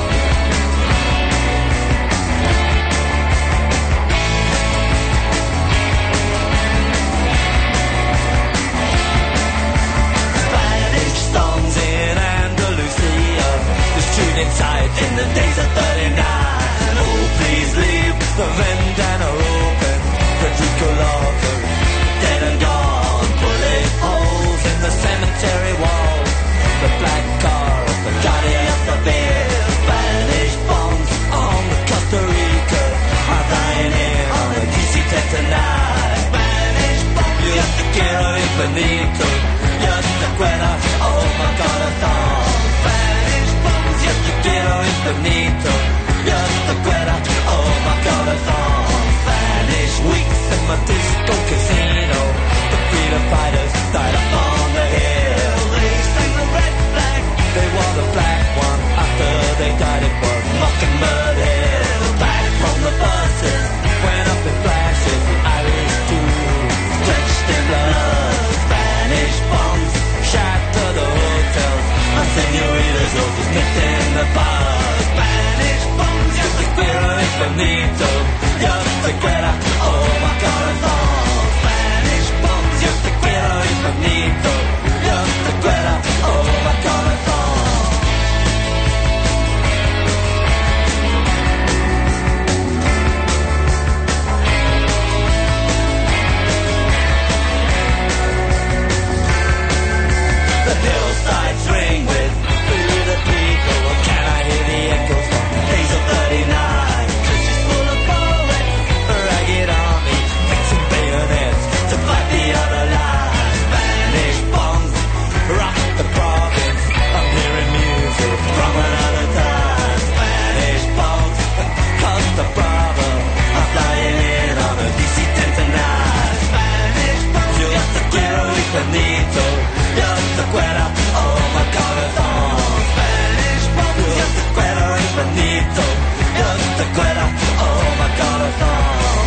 Spanish songs in Andalusia. The shooting tight in the days of 39. Oh, please leave the vendana open. Federico Lorca, dead and gone. Bullet holes in the cemetery wall. The black car of the Guardia of the Beer. Spanish bombs on the Costa Rica. Are dying in on the DC-10 tonight. Spanish bombs, yo te quiero infinito. Yo te acuerdo, oh my God, a song. Spanish bombs, yo te quiero infinito. Yo te acuerdo, oh my God, a song. Spanish weeks in my disco casino. The freedom fighters died up on the hill. They sang the red flag, they wore the black one. After they died it was Mockingbird Hill. Back from the buses, went up in flashes. Irish Jews, drenched in blood. Spanish bombs, shatter the hotels. My senoritas all just nipped in the bar. Spanish bombs, yo te quiero infinito. Yo te quiero, oh my God, a song. Spanish bombs, yo te quiero infinito. Yo te quiero, oh my God, a song. The hillsides ring with through the people. Well, can I hear the echoes from days of 39? Churches full of bullets, a ragged army, fixing bayonets to fight the other line. Spanish bombs rock the province. I'm hearing music from another time. Spanish bombs cause the problem. I'm flying in on a DC-10 tonight. Spanish bombs, yo te quiero infinito. Yo te quiero, oh my God, a song. Spanish bombs, yo te quiero infinito. Yo te quiero, oh my God, a song.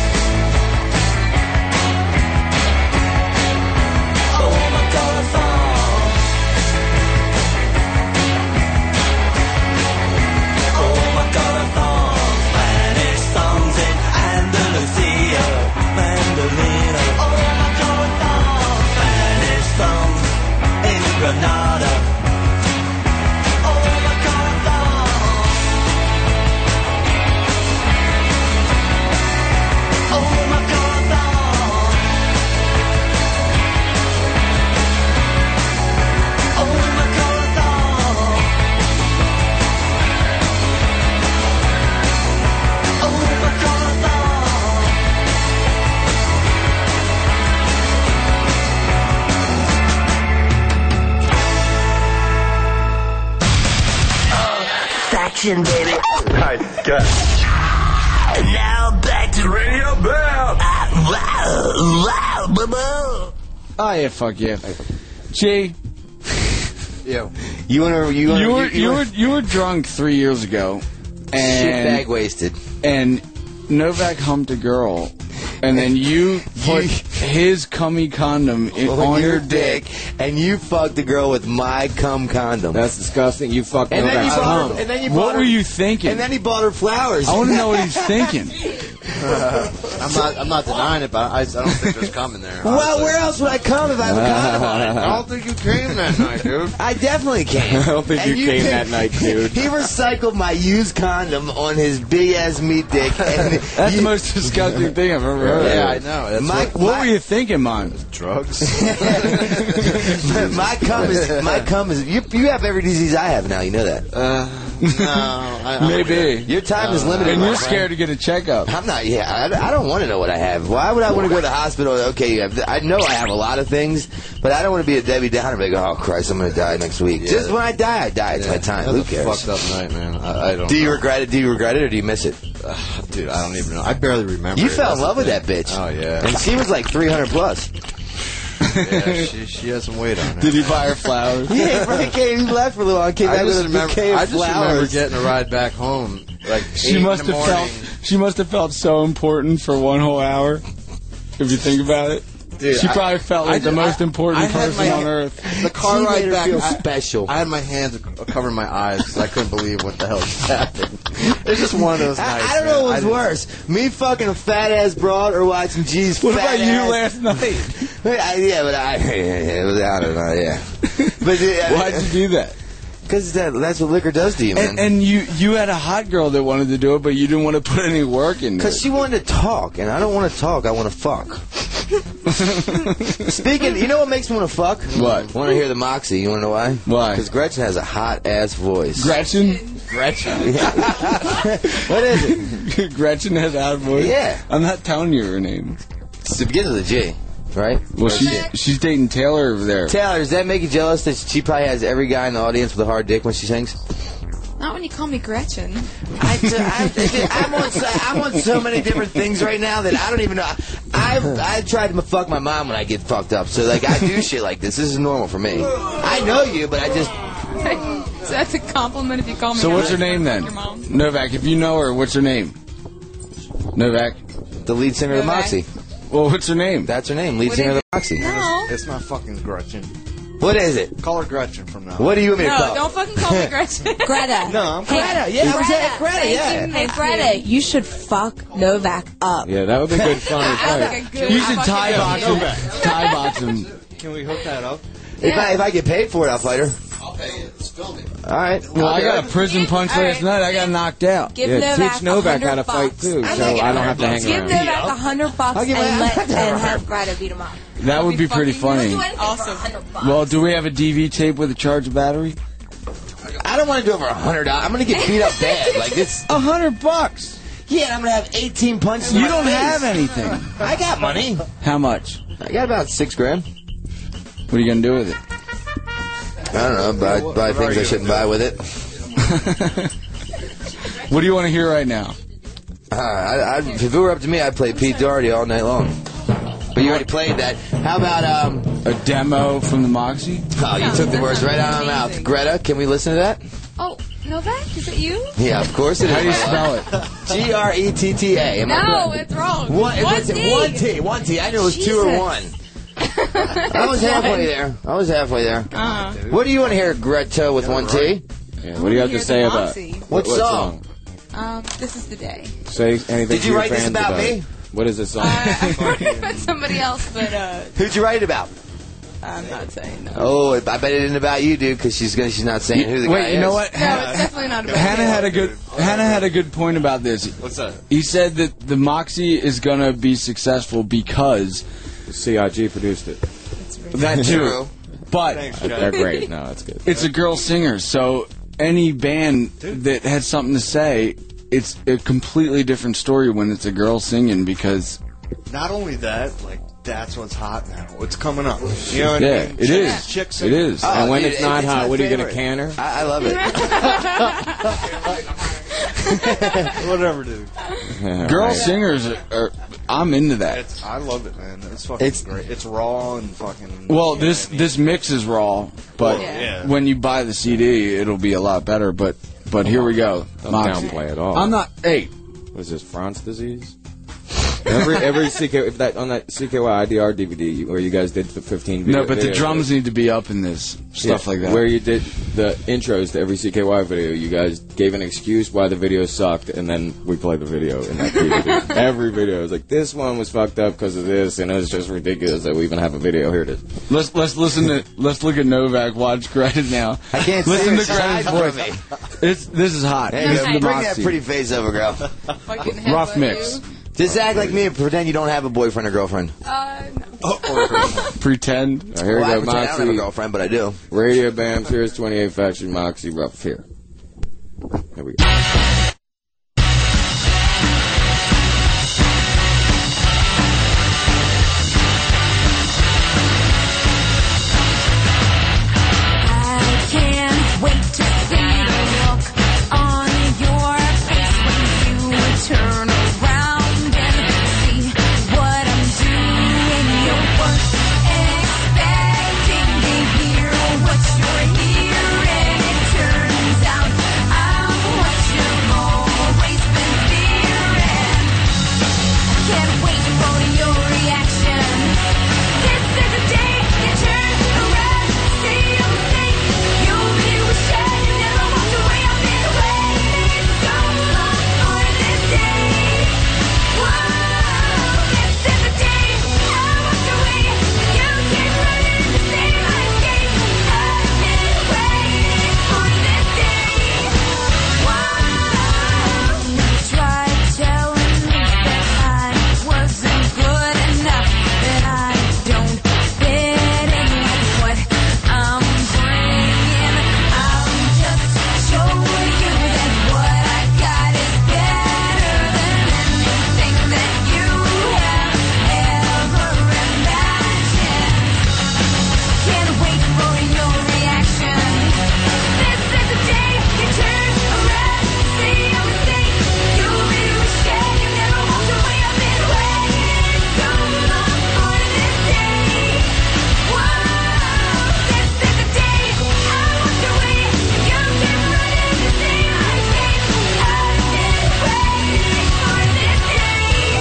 Oh my God, a song. Oh my God, a song. Spanish songs in Andalusia. Mandolina. Oh my God, a song. Spanish songs in Granada. Oh my God, a song. Oh my God, a song. Oh my God, a song. Oh my God, a song. Faction, baby. Alright, good. Now back to Radio Bell. Oh, yeah, fuck yeah. G, Yo. You were drunk 3 years ago. And shitbag wasted. And Novak humped a girl. and then you put his cummy condom on your dick, and you fucked the girl with my cum condom. That's disgusting. You fucked And then you Novak's bought cum. her, and then you What bought her, were you thinking? And then he bought her flowers. I want to know what he's thinking. I'm not denying it, but I don't think there's cum in there. Well, honestly. where else would I come if I have a condom on it? I don't think you came that night, dude. I definitely came. I don't think And you came that night, dude. He recycled my used condom on his big ass meat dick. And That's the most disgusting thing I've ever heard. Yeah, I know. That's What were you thinking, man? drugs. my cum is. You have every disease I have now. You know that. No, Maybe. Your time is limited. And my you're friend. scared to get a checkup. I'm not. Yeah, I don't want to know what I have. Why would I want to go to the hospital? Okay, I know I have a lot of things, but I don't want to be a Debbie Downer. Like, oh Christ, I'm going to die next week. Yeah. Just when I die, I die. It's my time. Who cares? Fucked up night, man. I don't. Do you know. regret it? Do you regret it, or do you miss it? Dude, I don't even know. I barely remember. You it. fell in That's love the with that thing. bitch. Oh yeah. And she was like 300 plus. Yeah, she has some weight on her. Did he buy her flowers? Yeah, Frank came. He left for a little while. Came back with a bouquet of I just remember flowers. getting a ride back home. Like She must have felt so important for one whole hour. If you think about it. Dude, she probably felt like the most important person on earth. The car She ride made her back, feel special. I had my hands covering my eyes because I couldn't believe what the hell just happened. It's just one of those nights. I don't know man. what was worse, me fucking a fat ass broad or watching G's What fat about you ass. last night? Yeah, but I don't know. Yeah, but Why'd you do that? Because that's what liquor does to you, man. And you had a hot girl that wanted to do it, but you didn't want to put any work into it. Because she wanted to talk, and I don't want to talk. I want to fuck. Speaking, you know what makes me want to fuck? What? Want to hear the Moxie? You want to know why? Why? Because Gretchen has a hot ass voice. Gretchen? What is it? Gretchen has a hot voice? Yeah. I'm not telling you her name. It begins with a G, right? Well, she's dating Taylor over there. Taylor, does that make you jealous that she probably has every guy in the audience with a hard dick when she sings? Not when you call me Gretchen. I'm on so many different things right now that I don't even know. I tried to fuck my mom when I get fucked up, so like I do shit like this. This is normal for me. I know you, but I just. So that's a compliment if you call me. So what's her name then? Your mom. Novak, if you know her, what's her name? Novak? The lead singer of the Novak. Moxie. Well, what's her name? That's her name, lead What singer is of the Moxie. No. It's not fucking Gretchen. What is it? Call her Gretchen from now on. What do you want me to No, call? don't fucking call me Gretchen. Greta. No, I'm Greta, yeah, I was at Greta, Thank yeah. you. Hey, Greta, you should fuck Novak up. Yeah, that would be good fun. That sounds like a good You should fucking tie box idea. him. Tie box him. Can we hook that up? If I get paid for it, I'll fight her. I'll pay it. Let's film it. All right. Well, I got a prison punch All last right. night. I got knocked out. Give Yeah, Novak teach Novak how to $100 fight too, bucks. so I don't have to hang Give around. Novak $100 I'll give and him- have Greta beat him up. That would be pretty funny. Awesome. Well, do we have a DV tape with a charged battery? I don't want to do over $100. I'm going to get beat up bad. Like this. $100. Yeah, and I'm going to have 18 punches. in You my don't face. have anything. I got money. How much? I got about $6,000. What are you gonna do with it? I don't know. Buy things I shouldn't buy with it. What do you want to hear right now? If it were up to me, I'd play Pete Doherty all night long. But you already played that. How about a demo from the Moxie? Oh, you took the words right out of my mouth. Greta, can we listen to that? Oh, Novak? Is it you? Yeah, of course it is. How do you spell it? Gretta. Am I No, correct? it's wrong. One T. One T. I knew it was 2 or Jesus. 1. I was halfway there. Uh-huh. What do you want to hear, Greta, with 1 T? Yeah, what do you have to say about What song? This is the day. Say anything Did to you your write this fans about me? What is this song? I wrote it about somebody else, but Who'd you write it about? I'm not saying no. Oh, I bet it isn't about you, dude, because she's not saying who the guy is. Wait, you know what? No, it's definitely not about Hannah you. had a good point about this. What's that? He said that the Moxie is gonna be successful because CIG produced it. that too. But They're great. No, it's good. it's a girl singer, so any band that has something to say, it's a completely different story when it's a girl singing because Not only that, like, that's what's hot now. It's coming up. You know what yeah, I mean? it is. Chicks It is. Oh, And when dude, it's not it's hot, my what are you going to favorite. can her? I love it. Whatever, dude. Girl Right. singers are. I'm into that. I love it, man. It's fucking great. It's raw and fucking. Well, this mix is raw, but Yeah. when you buy the CD, it'll be a lot better. But here we go. Don't Moxie. downplay it all. I'm not. Hey, What is this, France disease? Every CK if that on that CKY IDR DVD where you guys did the 15 video. No, but the drums need to be up in this stuff like that. Where you did the intros to every CKY video, you guys gave an excuse why the video sucked, and then we played the video in that DVD. Every video was like, this one was fucked up because of this, and it was just ridiculous that we even have a video. Here it is. Let's look at Novak. Watch credit now. I can't listen to credit's Credit's voice. This is hot. Hey, This is bring that Moxie. pretty face over, girl. Rough mix. Just act like me and pretend you don't have a boyfriend or girlfriend. Pretend. Here Well, I we go, pretend I don't have a Moxie. girlfriend, but I do. Radio Bam, Sirius 28 Factory, Moxie, Rough here. There we go. I can't wait to see the look on your face when you turn around and see what I'm doing. You weren't expecting to hear what you're hearing. It turns out I'm what you've always been fearing. I can't wait for your reaction. This is the day you turn around, see you think you'll be wishing you never walked away. I've been waiting so long for this day. Whoa, this is the day I walked away. You came running to save my escape. I've been waiting for this day. Whoa, you tried telling me that I wasn't good enough, that I don't fit in with what I'm bringing. I'm just showing you that what I got is better than anything that you have ever imagined. Can't wait for your reaction. This is the day you turn around, see your mistake. You'll be wishing you never walked away. I've been waiting so long for this day. Whoa, this is the day I walked away. You came running to see my escape. I've been waiting for this day.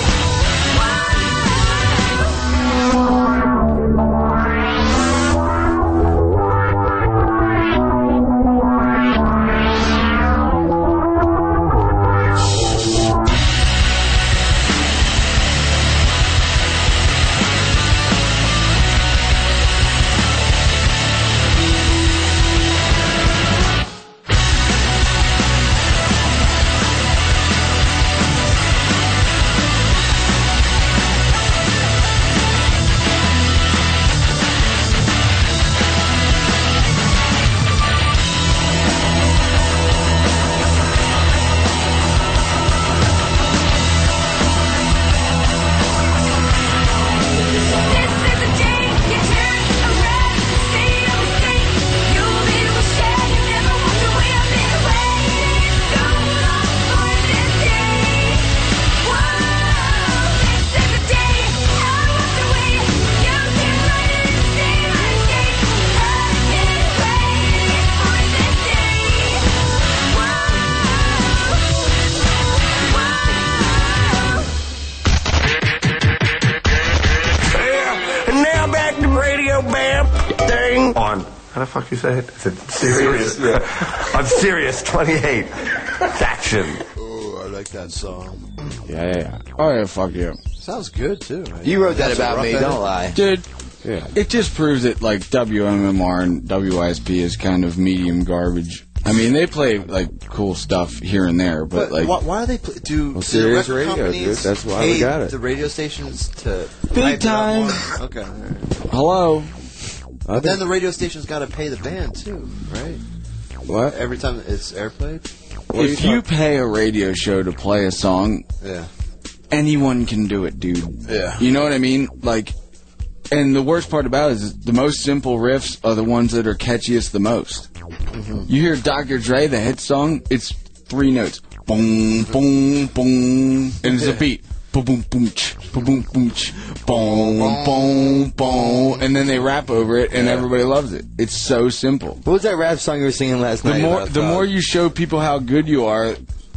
And now back to Radio Bam thing on. How the fuck you say it? Is it Sirius? Yeah. On Sirius 28 Faction. Oh, I like that song. Yeah. Oh yeah, fuck yeah. Sounds good too. Man. You wrote that That's a about rough me, edit. don't lie. Dude, it just proves that like WMMR and WISP is kind of medium garbage. I mean, they play like cool stuff here and there, but like why do they do Serious the record radio, companies dude. That's why we pay got it. the radio stations to Big hype it up time. more? Okay. All right. hello. But then the radio station's got to pay the band too, right? What? Every time it's airplayed. If you pay a radio show to play a song, Yeah. anyone can do it, dude. Yeah. You know what I mean? Like, and the worst part about it is the most simple riffs are the ones that are catchiest the most. You hear Dr. Dre, the hit song, it's 3 notes. Boom, boom, boom. And it's a beat. Boom, boom, boom, ch, boom, boom, boom, ch, boom, boom, boom. And then they rap over it, and everybody loves it. It's so simple. What was that rap song you were singing last night? The more you show people how good you are,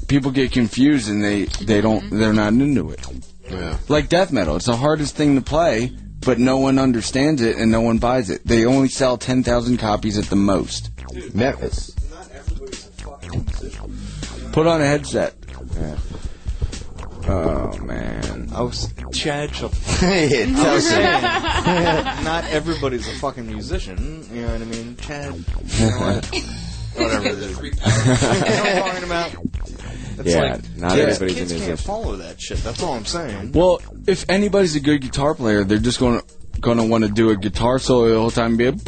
people get confused and they're not into it. Yeah. Like death metal, it's the hardest thing to play, but no one understands it and no one buys it. They only sell 10,000 copies at the most. Memphis. Put on a headset. Yeah. Oh man. I was Chad. Hey, I was saying, not everybody's a fucking musician. You know what I mean, Chad. You know what? Whatever it is. You know what I'm talking about? It's Yeah, like not kids everybody's a can't musician. follow that shit. That's all I'm saying. Well, if anybody's a good guitar player, they're just going to want to do a guitar solo the whole time and be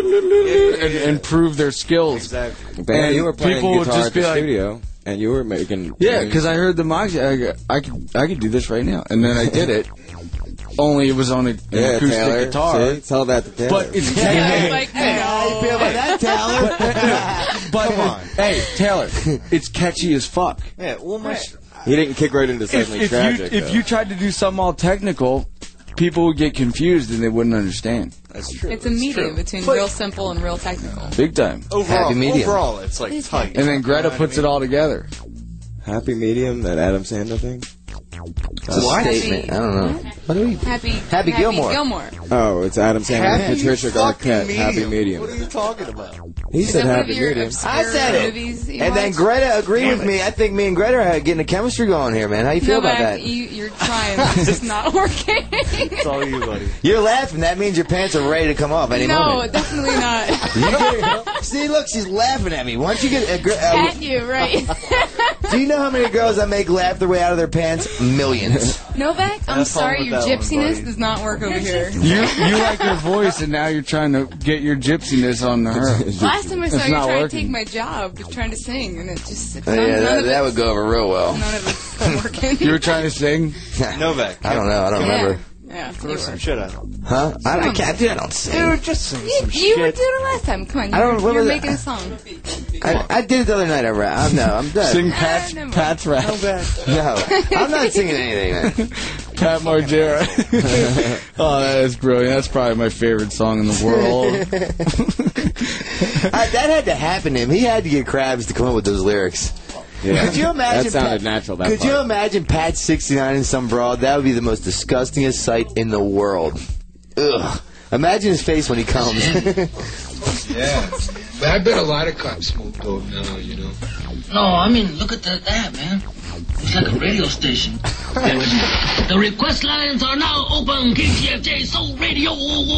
and prove their skills. Exactly. Ben, And you were playing people would guitar just at the be like- studio, and you were making. Yeah, because I heard the Moxie. I could do this right now, and then I did it. Only it was on an acoustic Taylor, guitar. see? Tell that to Taylor. But it's I was like, How you feel about that, Taylor? but Come on. hey, Taylor, it's catchy as fuck. Yeah. Well, my. He didn't kick right into Suddenly Tragic. If you tried to do something all technical, people would get confused and they wouldn't understand. That's true. it's a medium between real simple and real technical. Big time. Overall, it's like tight. And then Greta puts it all together. Happy Medium, that Adam Sandler thing? It's a statement. I don't know. What are we? Happy Gilmore. Oh, it's Adam Sandler and Patricia Arquette, Happy Medium. What are you talking about? He Is said that one Happy of your Medium. obscure I said it. movies that you And then watch? Greta agreed with me. I think me and Greta are getting a chemistry going here, man. How you feel about Novak, that? you're trying. It's just not working. It's all you, buddy. You're laughing. That means your pants are ready to come off any No, moment. definitely not. See, look, she's laughing at me. Why don't you get At you, right? do you know how many girls I make laugh their way out of their pants? Millions. Novak, I'm Have fun sorry, with your that one, gypsiness buddy. does not work over here. You like her voice, and now you're trying to get your gypsiness on her. Last time I saw It's you not trying to working. take my job, just trying to sing, and it just Yeah, that would go over real well. None of it's been working. You were trying to sing? Novak. I don't know. I don't remember. Yeah, Throw you some were. shit at him. Huh? I can't do it. I don't sing. Dude, just sing some You were shit. doing it last time. Come on, I don't- what you're was it? making a song. I did it the other night. I'm done. Sing Pat's rap. No, I'm not singing anything, man. Pat Margera. Oh, that is brilliant. That's probably my favorite song in the world. That had to happen to him. He had to get Krabs to come up with those lyrics. Yeah. Could you imagine? That sounded natural, that Could you part. imagine Pat 69 and some broad? That would be the most disgustingest sight in the world. Ugh. Imagine his face when he comes. Yeah. But I bet a lot of cops smoke dope now, you know. No, I mean, look at that, man. It's like a radio station. The request lines are now open. KTFJ Soul Radio.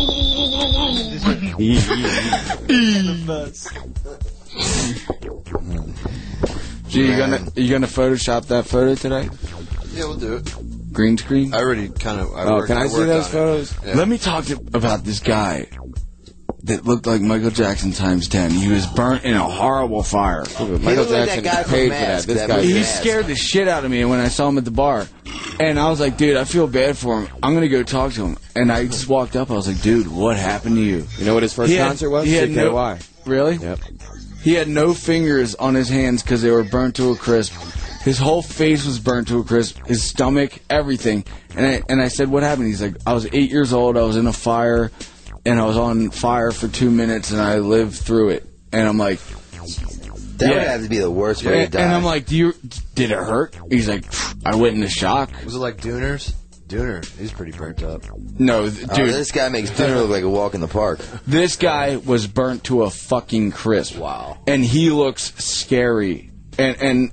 Gee, you gonna Photoshop that photo today? Yeah, we'll do it. Green screen? I already kind of. Can I see those photos? Yeah. Let me talk about this guy that looked like Michael Jackson times 10. He was burnt in a horrible fire. Michael Jackson paid for that. This guy. He scared the shit out of me when I saw him at the bar. And I was like, dude, I feel bad for him. I'm going to go talk to him. And I just walked up. I was like, dude, what happened to you? You know what his first concert was? He had no, CKY. really? Yep. He had no fingers on his hands because they were burnt to a crisp. His whole face was burnt to a crisp. His stomach, everything. And I said, what happened? He's like, I was 8 years old. I was in a fire. And I was on fire for 2 minutes. And I lived through it. And I'm like... That would have to be the worst way to die. And I'm like, did it hurt? He's like, I went into shock. Was it like Dooners? Dooner, he's pretty burnt up. No, dude. This guy makes Dooner look like a walk in the park. This guy was burnt to a fucking crisp. Wow. And he looks scary. And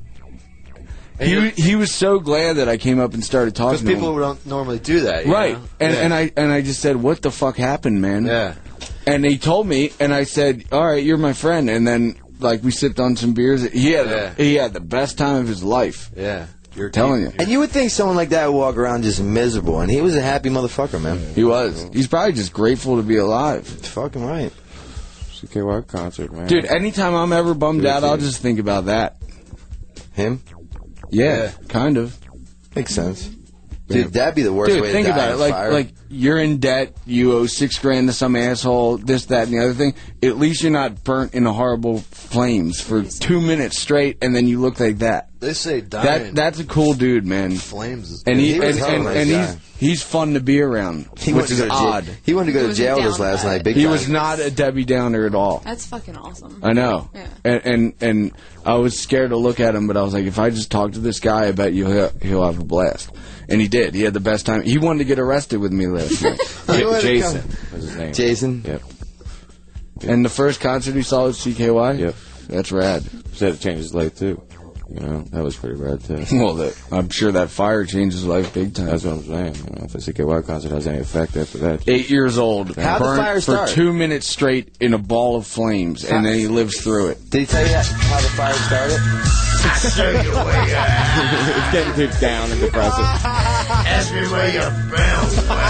he was so glad that I came up and started talking Because to him. people don't normally do that, you Right. know? And I just said, what the fuck happened, man? Yeah. And he told me, and I said, all right, you're my friend. And then, like, we sipped on some beers. He had the best time of his life. Yeah. You're telling you. And you would think someone like that would walk around just miserable, and he was a happy motherfucker, man. He was. He's probably just grateful to be alive. Fucking right. CKY concert, man. Dude, anytime I'm ever bummed out, I'll just think about that. Him? Yeah, kind of. Makes sense. Dude, that'd be the worst Dude, way think to die about in it. a fire. Like you're in debt, you owe $6,000 to some asshole, this, that, and the other thing. At least you're not burnt in the horrible flames for 2 minutes straight, and then you look like that. They say dying. That's a cool dude, man. Flames is And good. he's fun to be around, which is odd. He wanted to go to jail this last night. Big He time. was not a Debbie Downer at all. That's fucking awesome. I know. Yeah. And I was scared to look at him, but I was like, if I just talk to this guy, I bet he'll have a blast. And he did. He had the best time. He wanted to get arrested with me last night. Jason was his name. Jason? Yep. And the first concert he saw was CKY? Yep. That's rad. Said it changed his life, too. You know, that was pretty rad, too. Well, I'm sure that fire changed his life big time. That's what I'm saying. You know, if the CKY concert has any effect after that. 8 years old. How'd the fire start? For 2 minutes straight in a ball of flames, and then he lives through it. Did he tell you how the fire started? Show you where you're at. It's getting too down and depressive. Ask me where you been,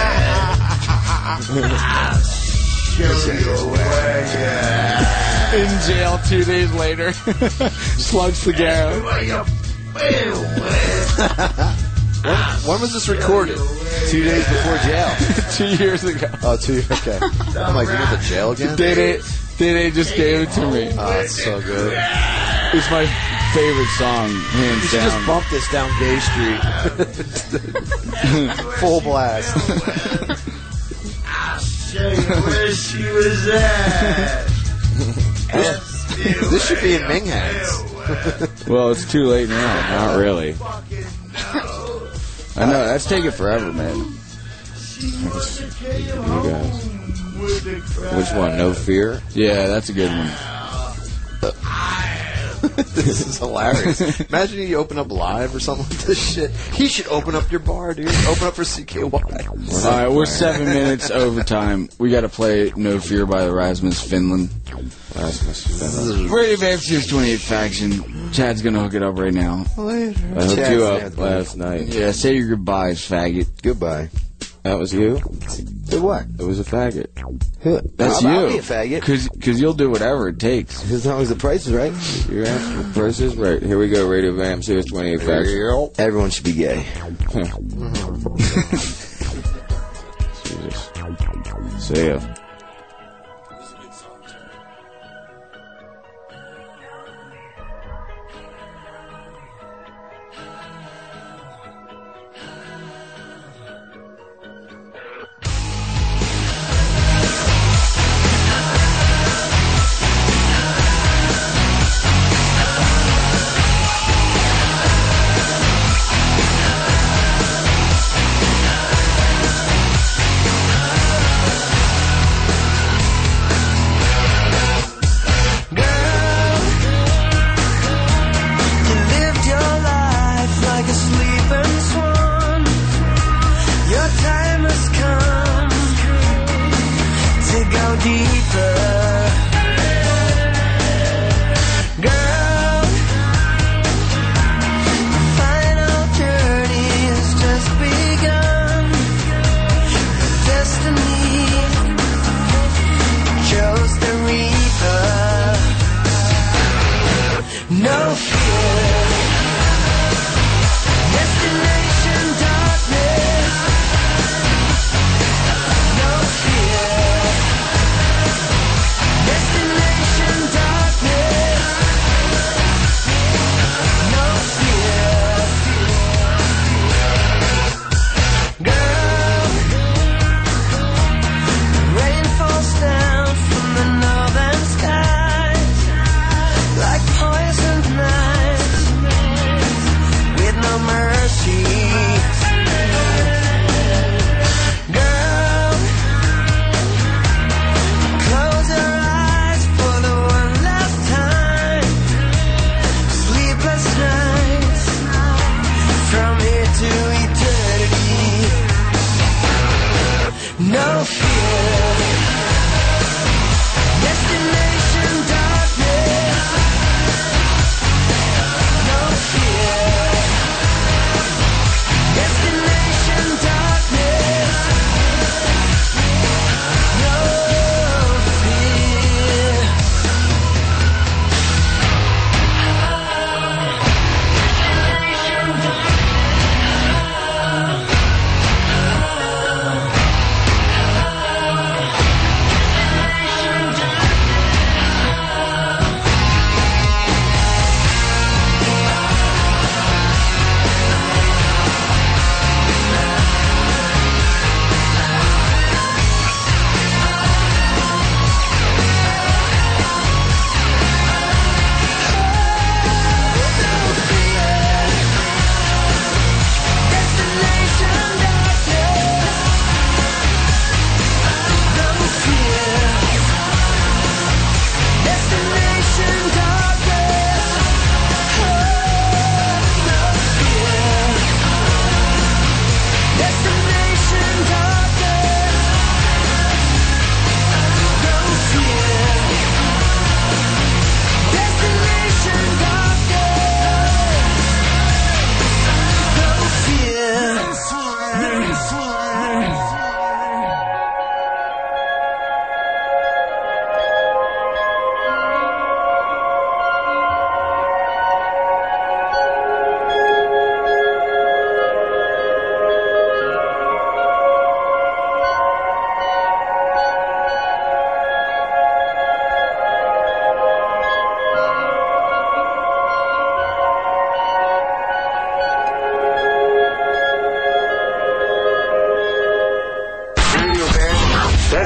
I'll show you where you're at. In jail 2 days later. Slugs the garrow. When was this recorded? 2 days before jail. 2 years ago. Oh, 2 years. Okay. I'm like, you went to jail again? They just gave it to me. Oh, it's so good. It's my favorite song, hands You should down. just bump this down Gay Street. Full blast. I'll show you where she was at. This should be in Minghan's. Well, it's too late now. Not really. I know, that's taking forever, man. You guys. Which one? No Fear? Yeah, that's a good one. This is hilarious. Imagine you open up live or something like this shit. He should open up your bar, dude. Open up for CKY. Alright, we're 7 minutes overtime. We gotta play No Fear by the Rasmus Finland. Radio Bam Series 28 Faction. Chad's gonna hook it up right now. I hooked you up last night. Yeah, say your goodbyes, faggot. Goodbye. That was you? Did what? It was a faggot. That's I'll you. be a faggot. Cause you'll do whatever it takes. As long as the price is right. You're asking the prices? Right. Here we go. Radio Bam Series 28 Faction. Everyone should be gay. Jesus. See ya.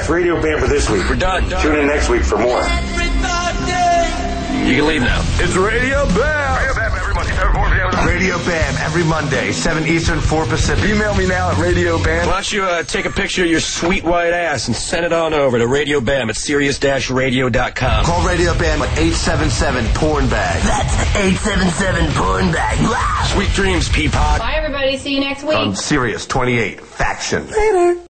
That's Radio Bam for this week. We're done. Tune in next week for more. You can leave now. It's Radio Bam. Radio Bam every Monday, 4 p.m. Radio Bam every Monday, 7 Eastern, 4 Pacific. Email me now at Radio Bam. Why don't you take a picture of your sweet white ass and send it on over to Radio Bam at Sirius-Radio.com. Call Radio Bam at 877-PORN-BAG. That's 877-PORN-BAG. Wow. Sweet dreams, Peapod. Bye, everybody. See you next week. On Sirius 28 Faction. Later.